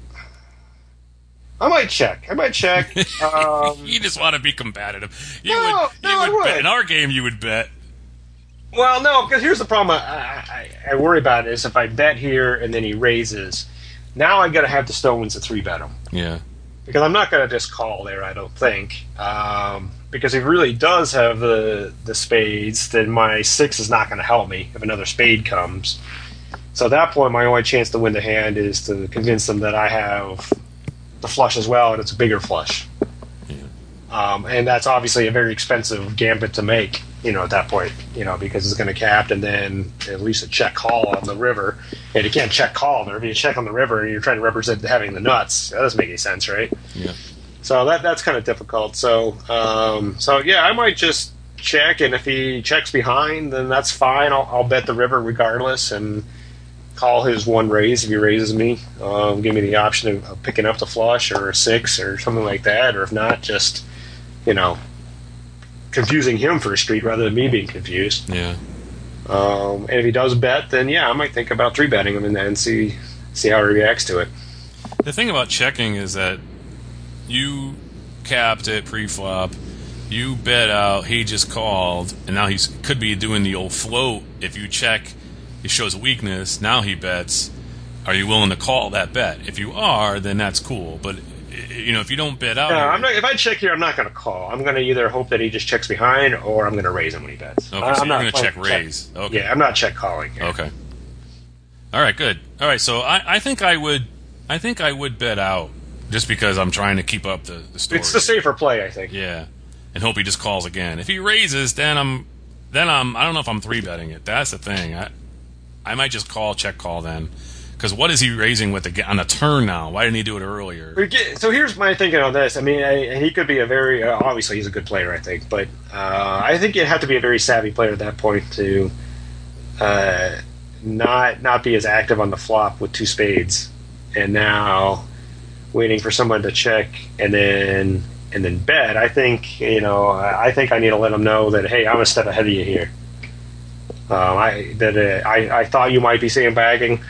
I might check. I might check. Um, You just want to be combative. You No, would. no, You I would bet. would. In our game, you would bet. Well, no, because here's the problem I, I, I worry about is if I bet here and then he raises, now I got to have the stones to three bet him, Yeah. because I'm not going to just call there. I don't think, um, because if he really does have the the spades, then my six is not going to help me if another spade comes. So at that point, my only chance to win the hand is to convince them that I have the flush as well, and it's a bigger flush. Um, and that's obviously a very expensive gambit to make, you know, at that point, you know, because it's going to cap and then at least a check call on the river. And you can't check call on the river. You check on the river and you're trying to represent having the nuts. That doesn't make any sense, right? Yeah. So that that's kind of difficult. So, um, so yeah, I might just check, and if he checks behind, then that's fine. I'll, I'll bet the river regardless and call his one raise if he raises me. Um, give me the option of, of picking up the flush or a six or something like that, or if not, just, you know, confusing him for a street rather than me being confused. Yeah. Um, and if he does bet, then yeah, I might think about three betting him and then see see how he reacts to it. The thing about checking is that you capped it pre-flop, you bet out, he just called, and now he could be doing the old float. If you check, he shows a weakness, now he bets. Are you willing to call that bet? If you are, then that's cool. But, you know, if you don't bet out... No, here- I'm not, if I check here, I'm not going to call. I'm going to either hope that he just checks behind, or I'm going to raise him when he bets. Okay, I'm so you're not going to playing check raise. Okay. Yeah, I'm not check calling here. Okay. All right, good. All right, so I, I think I would I think I would bet out just because I'm trying to keep up the, the story. It's the safer play, I think. Yeah, and hope he just calls again. If he raises, then I'm, then I'm. I don't know if I'm three betting it. That's the thing. I, I might just call check call then, because what is he raising with the, on a turn now? Why didn't he do it earlier? We get- So here's my thinking on this. I mean, I, he could be a very uh, obviously he's a good player, I think, but uh, I think you'd have to be a very savvy player at that point to uh, not not be as active on the flop with two spades, and now waiting for someone to check and then and then bet. I think you know. I I think I need to let him know that, hey, I'm a step ahead of you here. Um, I that uh, I I thought you might be sandbagging.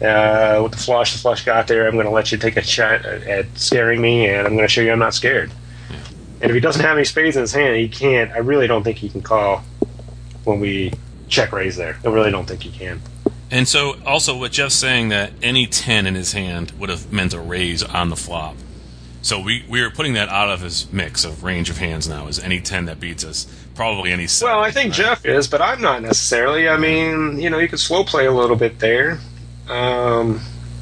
Uh, with the flush, the flush got there. I'm going to let you take a shot at, at scaring me, and I'm going to show you I'm not scared. Yeah. And if he doesn't have any spades in his hand, he can't. I really don't think he can call when we check raise there. I really don't think he can. And so, also, what Jeff's saying that any ten in his hand would have meant a raise on the flop. So we we are putting that out of his mix of range of hands now. Is any ten that beats us? Probably any seven. Well, I think right? Jeff is, but I'm not necessarily. I mean, you know, you could slow play a little bit there. Um,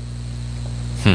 hmm.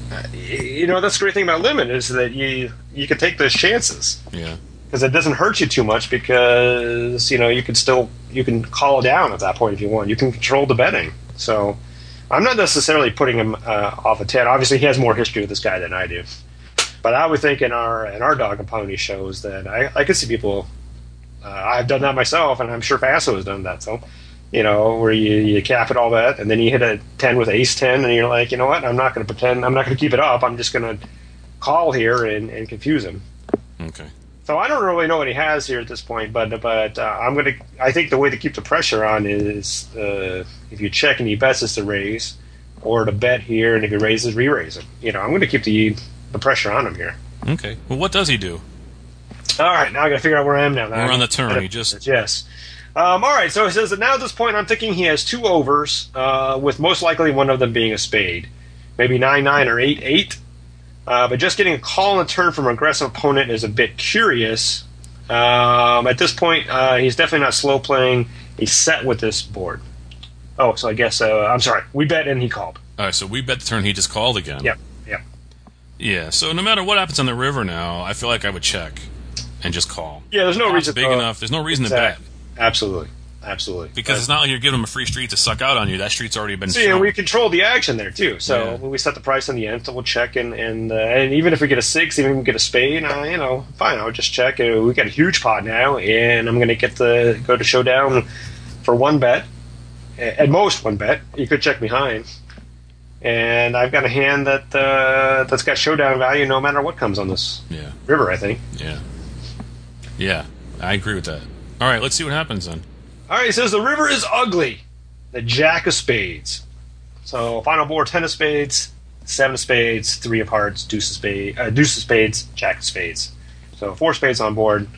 You know, that's the great thing about limit is that you you can take those chances. Yeah. Because it doesn't hurt you too much because, you know, you can still, you can call down at that point if you want. You can control the betting. So I'm not necessarily putting him uh, off a ten. Obviously, he has more history with this guy than I do. But I would think in our in our dog and pony shows that I, I could see people, uh, I've done that myself, and I'm sure Paso has done that. So, you know, where you, you cap it all that, and then you hit a ten with ace ten, and you're like, you know what, I'm not going to pretend, I'm not going to keep it up. I'm just going to call here and, and confuse him. Okay. So I don't really know what he has here at this point, but but uh, I'm gonna. I think the way to keep the pressure on is uh, if you check and he bets us to raise, or to bet here, and if he raises, re-raise him. You know, I'm going to keep the the pressure on him here. Okay. Well, what does he do? All right, now I got to figure out where I am now. We're on the turn. He just yes. Um, all right, so it says that now at this point I'm thinking he has two overs, uh, with most likely one of them being a spade, maybe nine nine or eight eight. Uh, but just getting a call on the turn from an aggressive opponent is a bit curious. Um, at this point, uh, he's definitely not slow playing. He's set with this board. Oh, so I guess, uh, I'm sorry. We bet and he called. all right. So we bet the turn. He just called again. Yep, yep. Yeah. So no matter what happens on the river now, I feel like I would check and just call. Yeah, there's no Pot's reason. big uh, enough. There's no reason exactly. to bet Absolutely. Absolutely. because Uh, it's not like you're giving him a free street to suck out on you. That street's already been See, shown. and we control the action there too. So Yeah. when we set the price on the end, so we'll check, and and, uh, and even if we get a six, even if we get a spade, uh, you know, fine, I'll just check. Uh, we got a huge pot now, and I'm going to get the go to showdown for one bet, at most one bet. You could check behind, and I've got a hand that uh, that's got showdown value no matter what comes on this yeah. river. I think. Yeah. Yeah. I agree with that. All right. Let's see what happens then. All right, he says the river is ugly. The jack of spades. So final board: ten of spades, seven of spades, three of hearts, deuce of spades, uh, deuce of spades, jack of spades. So four spades on board.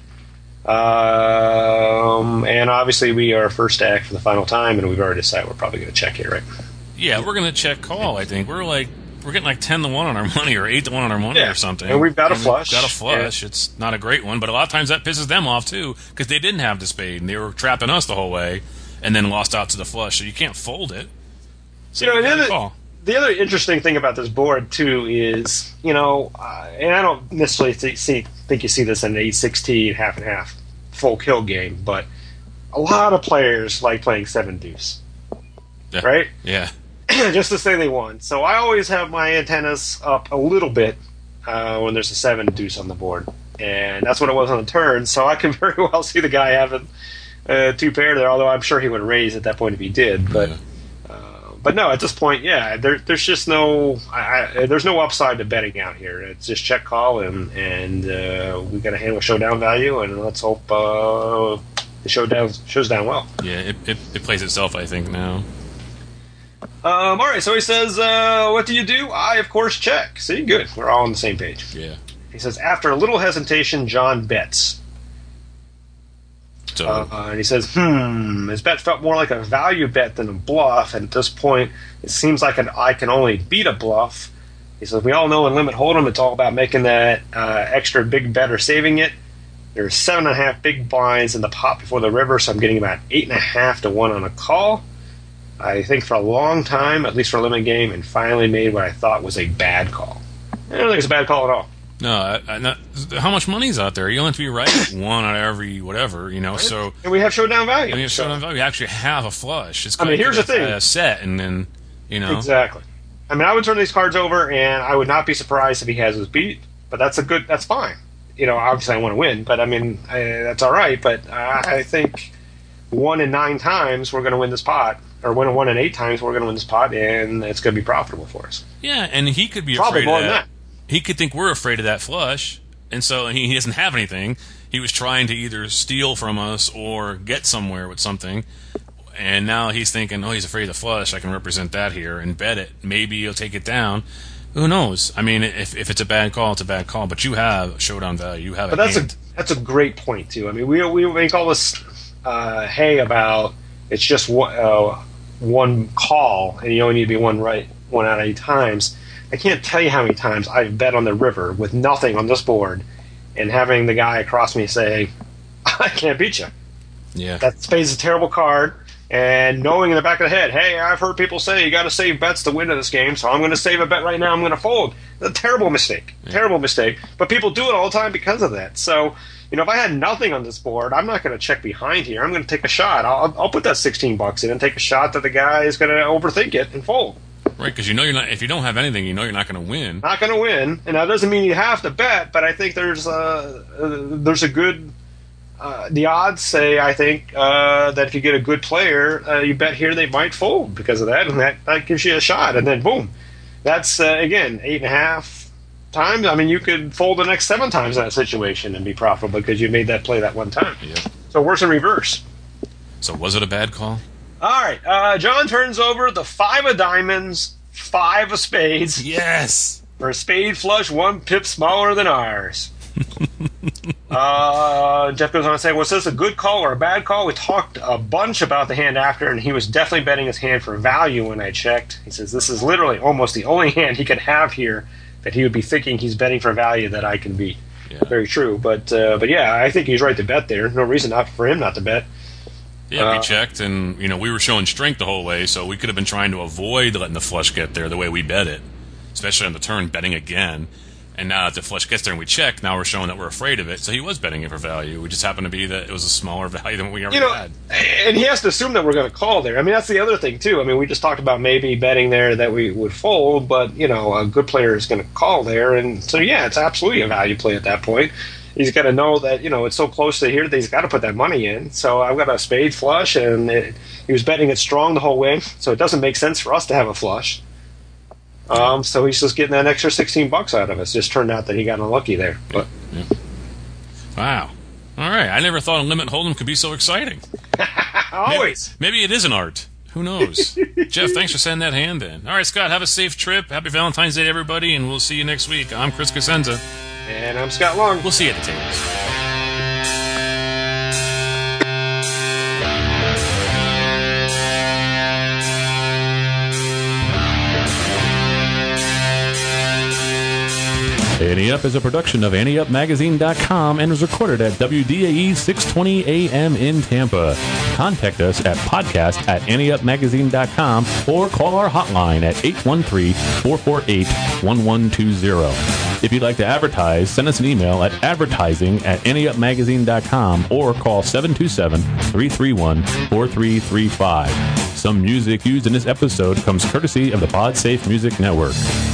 Um, and obviously we are first stack for the final time, and we've already decided we're probably going to check here, right? Yeah, we're gonna check call. I think we're like we're getting like ten to one on our money or eight to one on our money Yeah. or something. And we've got a we've flush. Got a flush. It's not a great one, but a lot of times that pisses them off too because they didn't have the spade and they were trapping us the whole way, and then lost out to the flush. So you can't fold it. So You know, you and gotta the other, call. the other interesting thing about this board too is, you know, uh, and I don't necessarily see, see, think you see this in an eight sixteen half and half full kill game, but a lot of players like playing seven deuce, Yeah. right? Yeah. Just to say they won. So I always have my antennas up a little bit uh, when there's a seven deuce on the board, and that's what it was on the turn. So I can very well see the guy having uh, two pair there. Although I'm sure he would raise at that point if he did, but. Yeah. But no, at this point, yeah, there, there's just no, I, I, there's no upside to betting out here. It's just check call, and and uh, we got a hand with showdown value, and let's hope uh, the showdown shows down well. Yeah. It, it it plays itself, I think now. Um, all right, so he says, uh, "What do you do?" I, of course, check. See, good, we're all on the same page. Yeah. He says, after a little hesitation, John bets. So Uh, and he says, hmm, his bet felt more like a value bet than a bluff, and at this point, it seems like an, I can only beat a bluff. He says, we all know in Limit Hold'em, it's all about making that uh, extra big bet or saving it. There's seven and a half big blinds in the pot before the river, so I'm getting about eight and a half to one on a call. I think for a long time, at least for a limit game, and finally made what I thought was a bad call. I don't think it's a bad call at all. no, I, I, not, how much money's out there? You only have to be right one out of every whatever, you know. So And we have showdown value. when you have so- showdown value, you actually have a flush. It's I mean, good here's to the thing. a set, and then you know. Exactly. I mean, I would turn these cards over, and I would not be surprised if he has his beat. But that's a good. That's fine. You know, obviously I want to win, but I mean, I, that's all right. But uh, I think one in nine times we're going to win this pot, or one in one in eight times we're going to win this pot, and it's going to be profitable for us. Yeah, and he could be Probably afraid more of than that. that. He could think we're afraid of that flush, and so he, he doesn't have anything. He was trying to either steal from us or get somewhere with something. and now he's thinking, oh, he's afraid of the flush. I can represent that here and bet it. Maybe he'll take it down. Who knows? I mean, if if it's a bad call, it's a bad call. But you have showdown value. You have. But a that's hand. a that's a great point too. I mean, we we make all this uh, hay about it's just one, uh, one call, and you only need to be one right, one out of eight times. I can't tell you how many times I've bet on the river with nothing on this board, and having the guy across me say, "I can't beat you." Yeah. That spade's a terrible card. And knowing in the back of the head, hey, I've heard people say you got to save bets to win in this game, so I'm going to save a bet right now. I'm going to fold. It's a terrible mistake. Yeah. Terrible mistake. But people do it all the time because of that. So, you know, if I had nothing on this board, I'm not going to check behind here. I'm going to take a shot. I'll, I'll put that sixteen bucks in and take a shot that the guy is going to overthink it and fold. Right, because you know you're not. If you don't have anything, you know you're not going to win. Not going to win, and that doesn't mean you have to bet. But I think there's a uh, there's a good. Uh, the odds say, I think, uh, that if you get a good player, uh, you bet here they might fold because of that, and that, that gives you a shot. And then, boom. That's, uh, again, eight and a half times. I mean, you could fold the next seven times in that situation and be profitable because you made that play that one time. Yeah. So it works in reverse. So was it a bad call? All right. Uh, John turns over the five of diamonds, five of spades. Yes. For a spade flush, one pip smaller than ours. uh, Jeff goes on to say, was this a good call or a bad call? We talked a bunch about the hand after, and he was definitely betting his hand for value when I checked. He says, this is literally almost the only hand he could have here that he would be thinking he's betting for value that I can beat. Yeah. Very true. But, uh, but yeah, I think he's right to bet there. No reason not for him not to bet. Yeah, uh, we checked, and you know we were showing strength the whole way, so we could have been trying to avoid letting the flush get there the way we bet it, especially on the turn, betting again. And now that the flush gets there and we check, now we're showing that we're afraid of it. So he was betting it for value. We just happened to be that it was a smaller value than what we already you know, had. And he has to assume that we're going to call there. I mean, that's the other thing, too. I mean, we just talked about maybe betting there that we would fold, but, you know, a good player is going to call there. And so, yeah, it's absolutely a value play at that point. He's got to know that, you know, it's so close to here that he's got to put that money in. So I've got a spade flush, and it, he was betting it strong the whole way. So it doesn't make sense for us to have a flush. Um, so he's just getting that extra sixteen bucks out of us. Just turned out that he got unlucky there. But yeah. Wow. All right. I never thought a limit hold'em could be so exciting. Always. Maybe, maybe it is an art. Who knows? Jeff, thanks for sending that hand in. All right, Scott, have a safe trip. Happy Valentine's Day, everybody, and we'll see you next week. I'm Chris Cosenza. And I'm Scott Long. We'll see you at the tables. Ante Up is a production of ante up magazine dot com and was recorded at W D A E six twenty A M in Tampa. Contact us at podcast at ante up magazine dot com or call our hotline at eight one three, four four eight, one one two zero. If you'd like to advertise, send us an email at advertising at ante up magazine dot com or call seven two seven, three three one, four three three five. Some music used in this episode comes courtesy of the PodSafe Music Network.